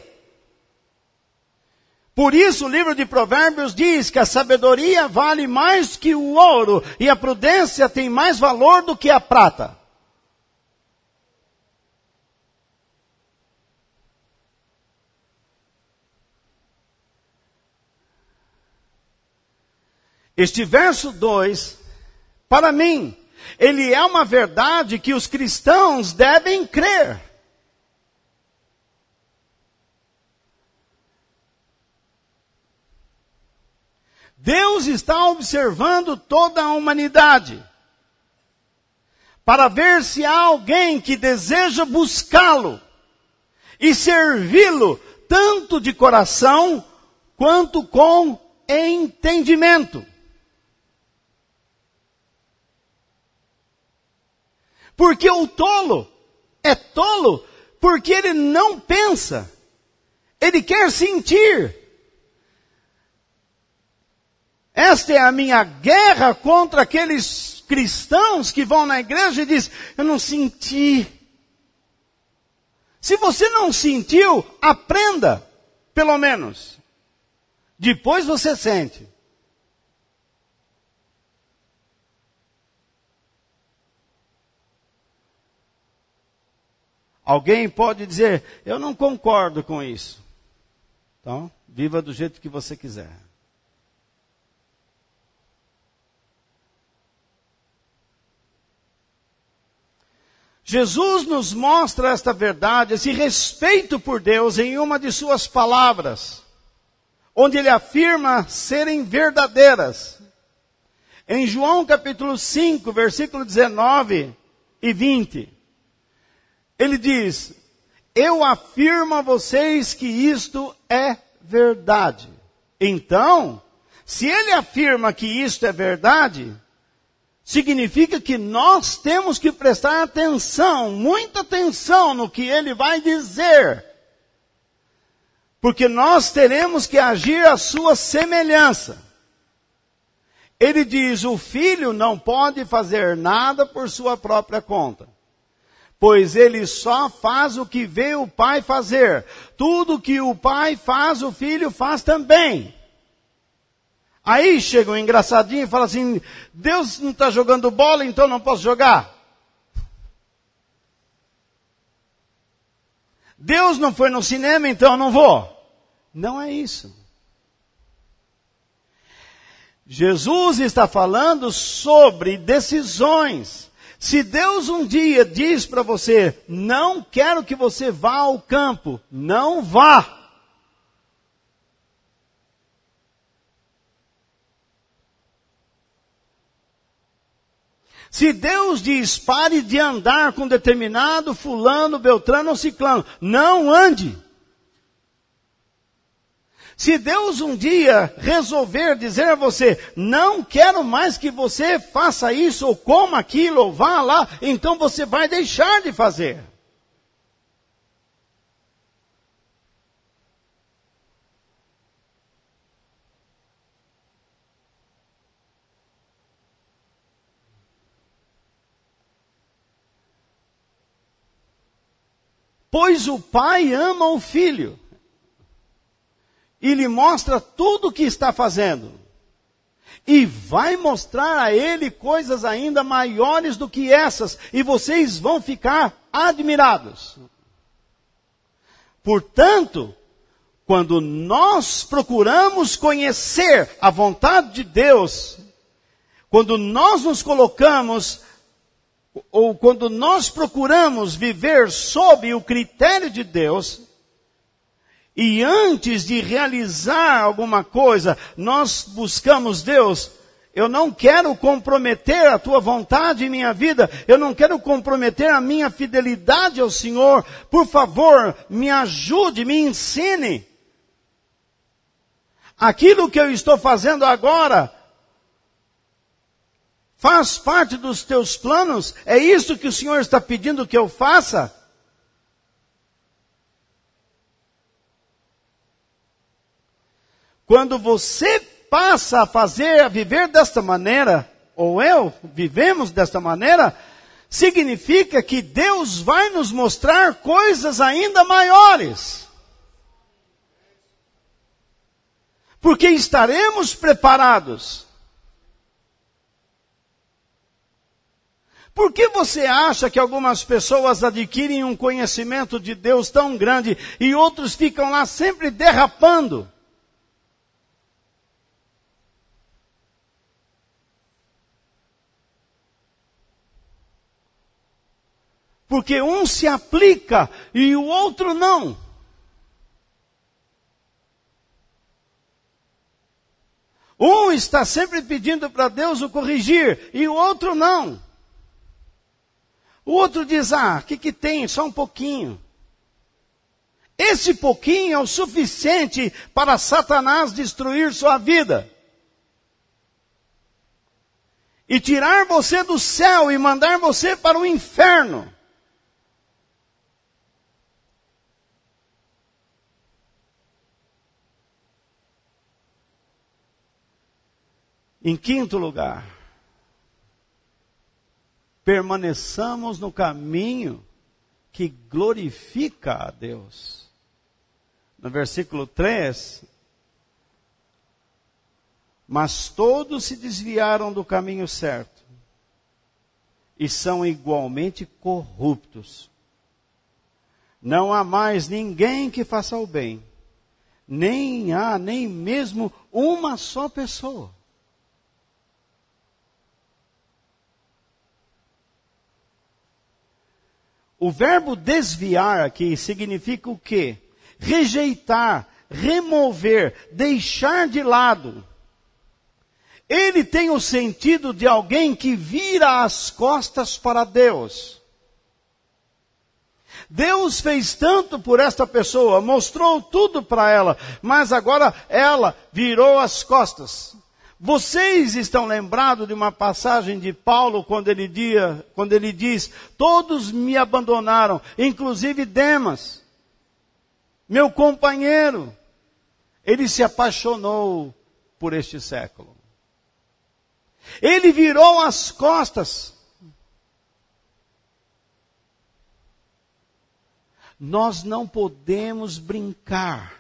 Por isso o livro de Provérbios diz que a sabedoria vale mais que o ouro e a prudência tem mais valor do que a prata. Este verso 2, para mim, ele é uma verdade que os cristãos devem crer. Deus está observando toda a humanidade, para ver se há alguém que deseja buscá-lo e servi-lo, tanto de coração, quanto com entendimento. Porque o tolo é tolo porque ele não pensa. Ele quer sentir. Esta é a minha guerra contra aqueles cristãos que vão na igreja e dizem, eu não senti. Se você não sentiu, aprenda, pelo menos. Depois você sente. Alguém pode dizer, eu não concordo com isso. Então, viva do jeito que você quiser. Jesus nos mostra esta verdade, esse respeito por Deus em uma de suas palavras, onde ele afirma serem verdadeiras. Em João capítulo 5, versículo 19 e 20, ele diz: eu afirmo a vocês que isto é verdade. Então, se ele afirma que isto é verdade, significa que nós temos que prestar atenção, muita atenção no que ele vai dizer. Porque nós teremos que agir à sua semelhança. Ele diz: o filho não pode fazer nada por sua própria conta, pois ele só faz o que vê o pai fazer. Tudo que o pai faz, o filho faz também. Aí chega um engraçadinho e fala assim: Deus não está jogando bola, então não posso jogar. Deus não foi no cinema, então eu não vou. Não é isso. Jesus está falando sobre decisões. Se Deus um dia diz para você: não quero que você vá ao campo, não vá. Se Deus diz: pare de andar com determinado fulano, beltrano ou ciclano, não ande. Se Deus um dia resolver dizer a você: não quero mais que você faça isso, ou coma aquilo, ou vá lá, então você vai deixar de fazer. Pois o pai ama o filho e lhe mostra tudo o que está fazendo. E vai mostrar a ele coisas ainda maiores do que essas. E vocês vão ficar admirados. Portanto, quando nós procuramos conhecer a vontade de Deus, quando nós nos colocamos, ou quando nós procuramos viver sob o critério de Deus, e antes de realizar alguma coisa, nós buscamos: Deus, eu não quero comprometer a tua vontade em minha vida, eu não quero comprometer a minha fidelidade ao Senhor, por favor, me ajude, me ensine. Aquilo que eu estou fazendo agora faz parte dos teus planos? É isso que o Senhor está pedindo que eu faça? Quando você passa a viver desta maneira, ou vivemos desta maneira, significa que Deus vai nos mostrar coisas ainda maiores. Porque estaremos preparados. Por que você acha que algumas pessoas adquirem um conhecimento de Deus tão grande e outros ficam lá sempre derrapando? Porque um se aplica e o outro não. Um está sempre pedindo para Deus o corrigir e o outro não. O outro diz: o que tem? Só um pouquinho. Esse pouquinho é o suficiente para Satanás destruir sua vida. E tirar você do céu e mandar você para o inferno. Em quinto lugar, permaneçamos no caminho que glorifica a Deus. No versículo 3, mas todos se desviaram do caminho certo e são igualmente corruptos. Não há mais ninguém que faça o bem, nem há nem mesmo uma só pessoa. O verbo desviar aqui significa o quê? Rejeitar, remover, deixar de lado. Ele tem o sentido de alguém que vira as costas para Deus. Deus fez tanto por esta pessoa, mostrou tudo para ela, mas agora ela virou as costas. Vocês estão lembrados de uma passagem de Paulo quando ele diz, todos me abandonaram, inclusive Demas, meu companheiro. Ele se apaixonou por este século. Ele virou as costas. Nós não podemos brincar.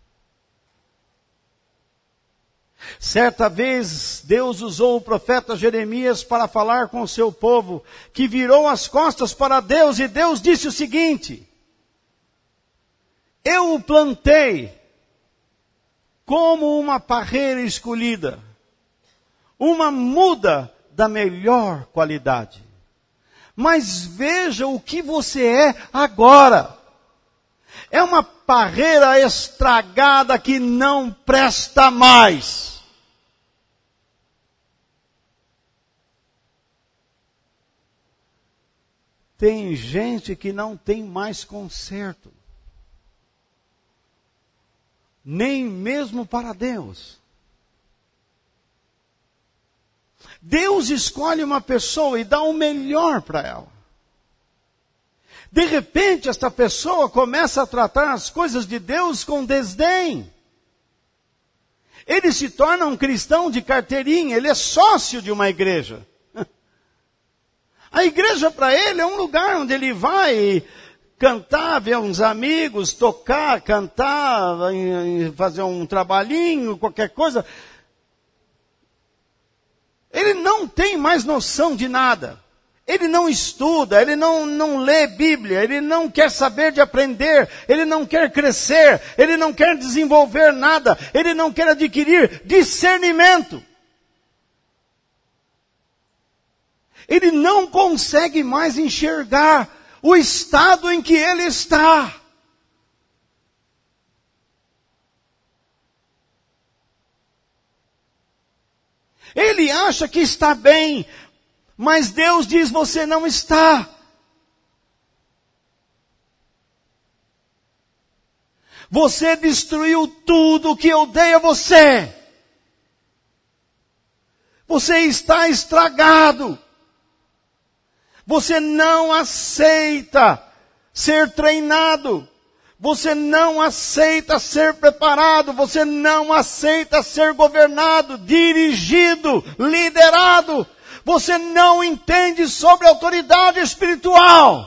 Certa vez, Deus usou o profeta Jeremias para falar com o seu povo, que virou as costas para Deus, e Deus disse o seguinte: eu o plantei como uma parreira escolhida, uma muda da melhor qualidade. Mas veja o que você é agora. É uma parreira estragada que não presta mais. Tem gente que não tem mais conserto. Nem mesmo para Deus. Deus escolhe uma pessoa e dá o melhor para ela. De repente, esta pessoa começa a tratar as coisas de Deus com desdém. Ele se torna um cristão de carteirinha, ele é sócio de uma igreja. A igreja para ele é um lugar onde ele vai cantar, ver uns amigos, tocar, cantar, fazer um trabalhinho, qualquer coisa. Ele não tem mais noção de nada. Ele não estuda, ele não lê Bíblia, ele não quer saber de aprender, ele não quer crescer, ele não quer desenvolver nada, ele não quer adquirir discernimento. Ele não consegue mais enxergar o estado em que ele está. Ele acha que está bem, mas Deus diz: você não está. Você destruiu tudo que eu dei a você. Você está estragado. Você não aceita ser treinado. Você não aceita ser preparado. Você não aceita ser governado, dirigido, liderado. Você não entende sobre autoridade espiritual.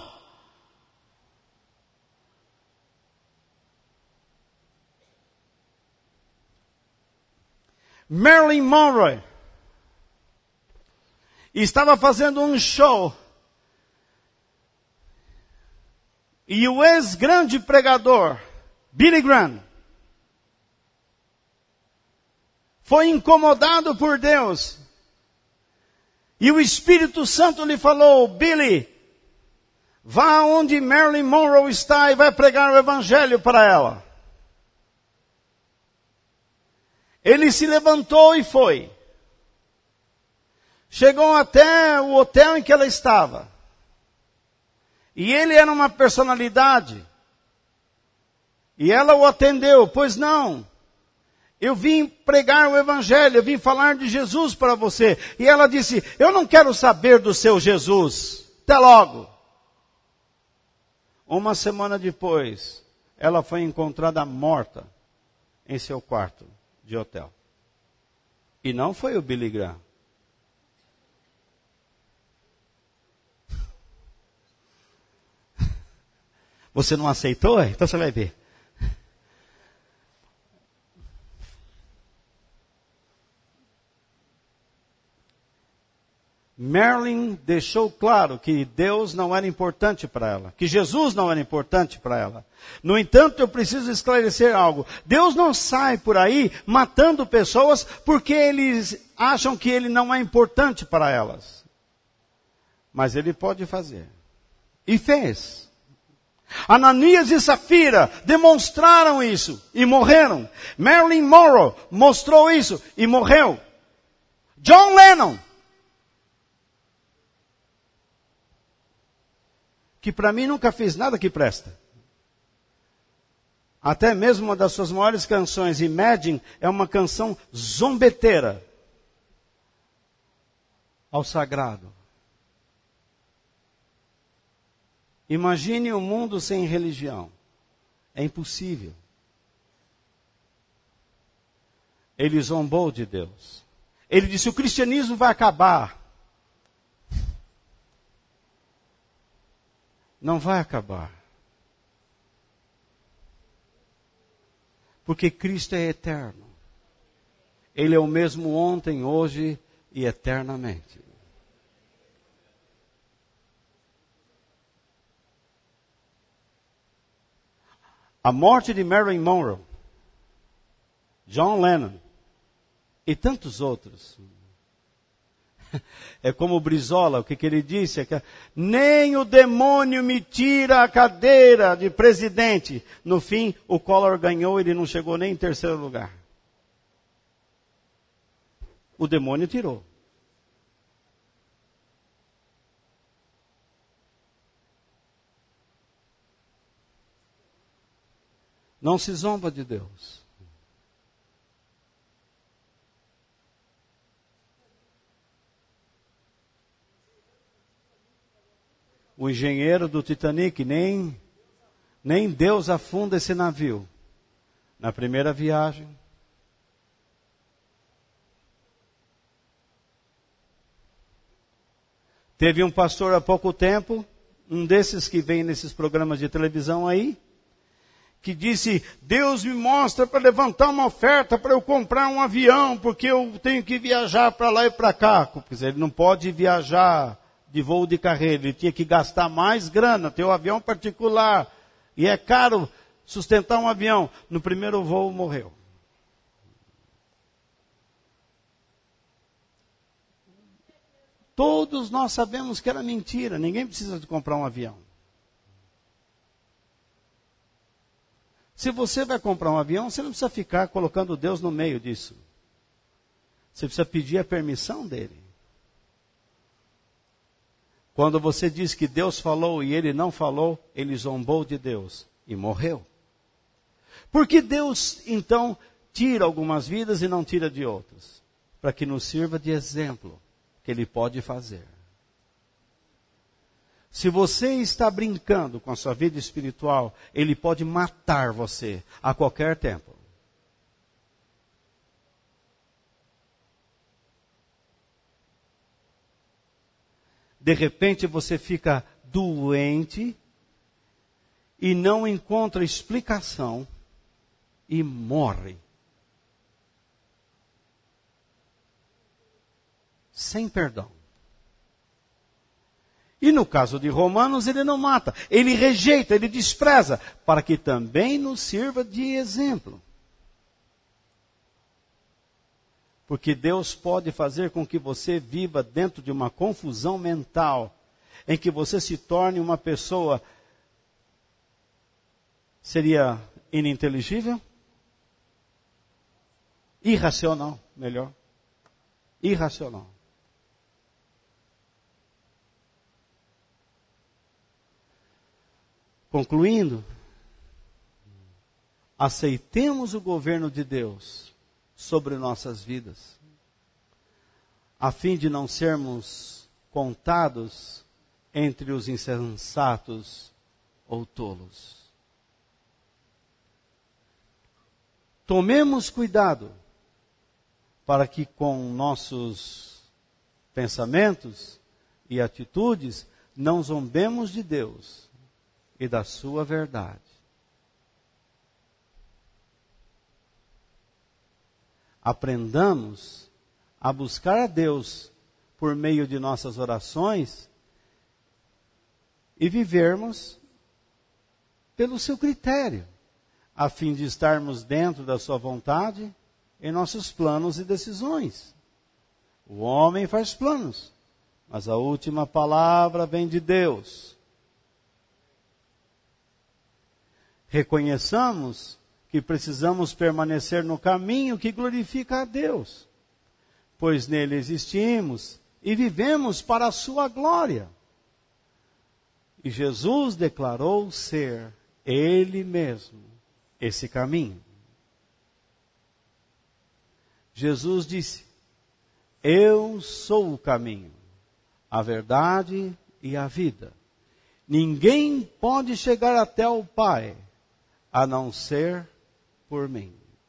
Marilyn Monroe estava fazendo um show. E o ex-grande pregador, Billy Graham, foi incomodado por Deus. E o Espírito Santo lhe falou: Billy, vá onde Marilyn Monroe está e vai pregar o Evangelho para ela. Ele se levantou e foi. Chegou até o hotel em que ela estava. E ele era uma personalidade. E ela o atendeu: pois não, eu vim pregar o Evangelho, eu vim falar de Jesus para você. E ela disse: eu não quero saber do seu Jesus. Até logo. Uma semana depois, ela foi encontrada morta em seu quarto de hotel. E não foi o Billy Graham. Você não aceitou? Então você vai ver. Marilyn deixou claro que Deus não era importante para ela, que Jesus não era importante para ela. No entanto, eu preciso esclarecer algo. Deus não sai por aí matando pessoas porque eles acham que Ele não é importante para elas. Mas Ele pode fazer. E fez. Ananias e Safira demonstraram isso e morreram. Marilyn Monroe mostrou isso e morreu. John Lennon, que para mim nunca fez nada que presta. Até mesmo uma das suas maiores canções, Imagine, é uma canção zombeteira ao sagrado. Imagine um mundo sem religião. É impossível. Ele zombou de Deus. Ele disse, o cristianismo vai acabar. Não vai acabar. Porque Cristo é eterno. Ele é o mesmo ontem, hoje e eternamente. A morte de Marilyn Monroe, John Lennon e tantos outros. É como o Brizola, o que ele disse? É que nem o demônio me tira a cadeira de presidente. No fim, o Collor ganhou, ele não chegou nem em terceiro lugar. O demônio tirou. Não se zomba de Deus. O engenheiro do Titanic, nem Deus afunda esse navio. Na primeira viagem. Teve um pastor há pouco tempo, um desses que vem nesses programas de televisão aí, que disse, Deus me mostra para levantar uma oferta para eu comprar um avião, porque eu tenho que viajar para lá e para cá. Quer dizer, ele não pode viajar de voo de carreira, ele tinha que gastar mais grana, ter um avião particular. E é caro sustentar um avião. No primeiro voo morreu. Todos nós sabemos que era mentira, ninguém precisa de comprar um avião. Se você vai comprar um avião, você não precisa ficar colocando Deus no meio disso. Você precisa pedir a permissão dele. Quando você diz que Deus falou e ele não falou, ele zombou de Deus e morreu. Por que Deus, então, tira algumas vidas e não tira de outras? Para que nos sirva de exemplo que ele pode fazer. Se você está brincando com a sua vida espiritual, ele pode matar você a qualquer tempo. De repente você fica doente e não encontra explicação e morre. Sem perdão. E no caso de Romanos, ele não mata, ele rejeita, ele despreza, para que também nos sirva de exemplo. Porque Deus pode fazer com que você viva dentro de uma confusão mental, em que você se torne uma pessoa, seria ininteligível? Irracional, melhor. Irracional. Concluindo, aceitemos o governo de Deus sobre nossas vidas, a fim de não sermos contados entre os insensatos ou tolos. Tomemos cuidado para que com nossos pensamentos e atitudes não zombemos de Deus e da sua verdade. Aprendamos a buscar a Deus por meio de nossas orações e vivermos pelo seu critério, a fim de estarmos dentro da sua vontade em nossos planos e decisões. O homem faz planos, mas a última palavra vem de Deus. Reconheçamos que precisamos permanecer no caminho que glorifica a Deus. pois nele existimos e vivemos para a sua glória. E Jesus declarou ser Ele mesmo esse caminho. Jesus disse: eu sou o caminho, a verdade e a vida. Ninguém pode chegar até o Pai a não ser por mim.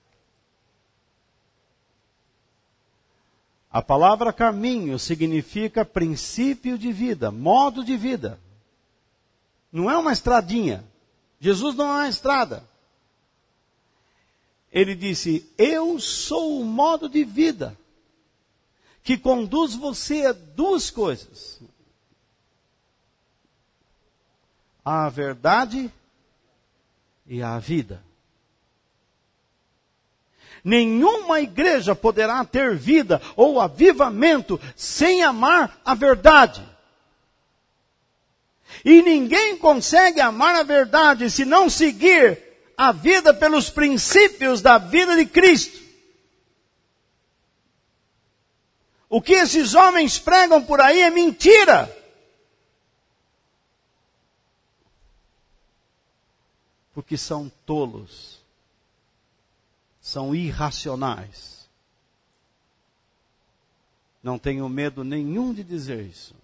A palavra caminho significa princípio de vida, modo de vida. Não é uma estradinha. Jesus não é uma estrada. Ele disse: eu sou o modo de vida que conduz você a duas coisas: a verdade e a vida. Nenhuma igreja poderá ter vida ou avivamento sem amar a verdade. E ninguém consegue amar a verdade se não seguir a vida pelos princípios da vida de Cristo. O que esses homens pregam por aí é mentira. Porque são tolos. São irracionais. Não tenho medo nenhum de dizer isso.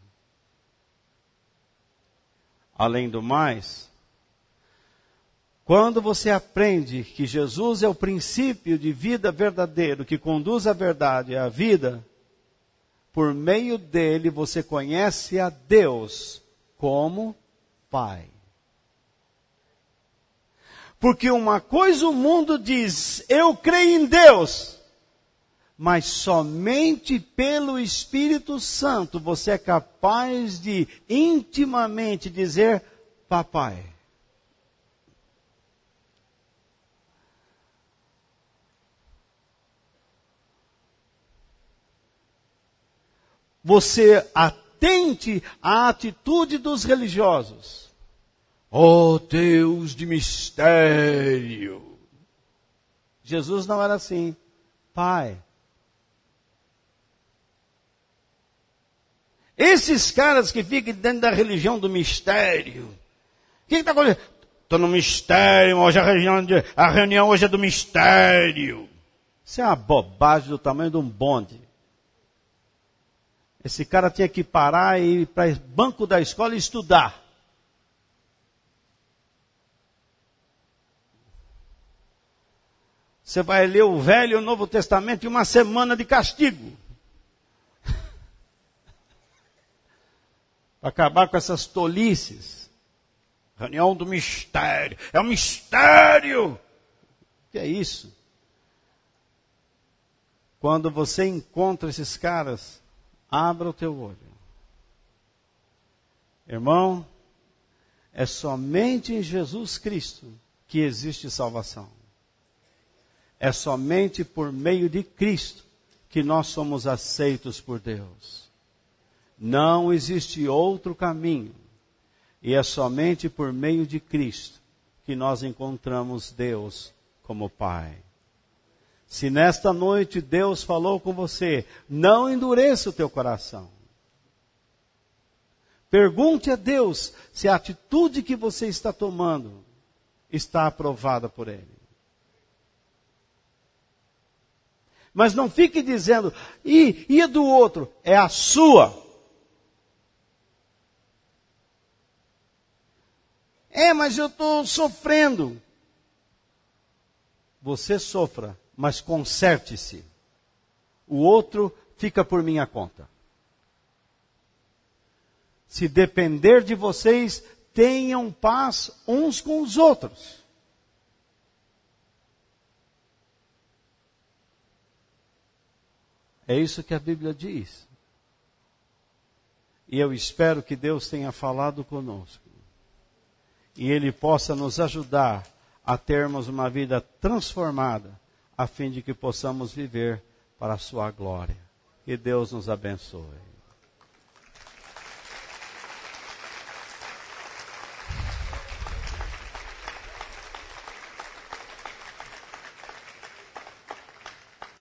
Além do mais, quando você aprende que Jesus é o princípio de vida verdadeiro, que conduz à verdade e à vida, por meio dele você conhece a Deus como Pai. Porque uma coisa o mundo diz: eu creio em Deus. Mas somente pelo Espírito Santo você é capaz de intimamente dizer: papai. Você atente à atitude dos religiosos. Oh, Deus de mistério. Jesus não era assim. Pai. Esses caras que ficam dentro da religião do mistério. O que está acontecendo? Estou no mistério, hoje a reunião hoje é do mistério. Isso é uma bobagem do tamanho de um bonde. Esse cara tinha que parar e ir para o banco da escola e estudar. Você vai ler o Velho e o Novo Testamento em uma semana de castigo. Para acabar com essas tolices. Reunião do mistério. É um mistério. O que é isso? Quando você encontra esses caras, abra o teu olho. Irmão, é somente em Jesus Cristo que existe salvação. É somente por meio de Cristo que nós somos aceitos por Deus. Não existe outro caminho. E é somente por meio de Cristo que nós encontramos Deus como Pai. Se nesta noite Deus falou com você, não endureça o teu coração. Pergunte a Deus se a atitude que você está tomando está aprovada por Ele. Mas não fique dizendo, e do outro? É a sua. Mas eu estou sofrendo. Você sofra, mas conserte-se. O outro fica por minha conta. Se depender de vocês, tenham paz uns com os outros. É isso que a Bíblia diz. E eu espero que Deus tenha falado conosco. E Ele possa nos ajudar a termos uma vida transformada, a fim de que possamos viver para a sua glória. Que Deus nos abençoe.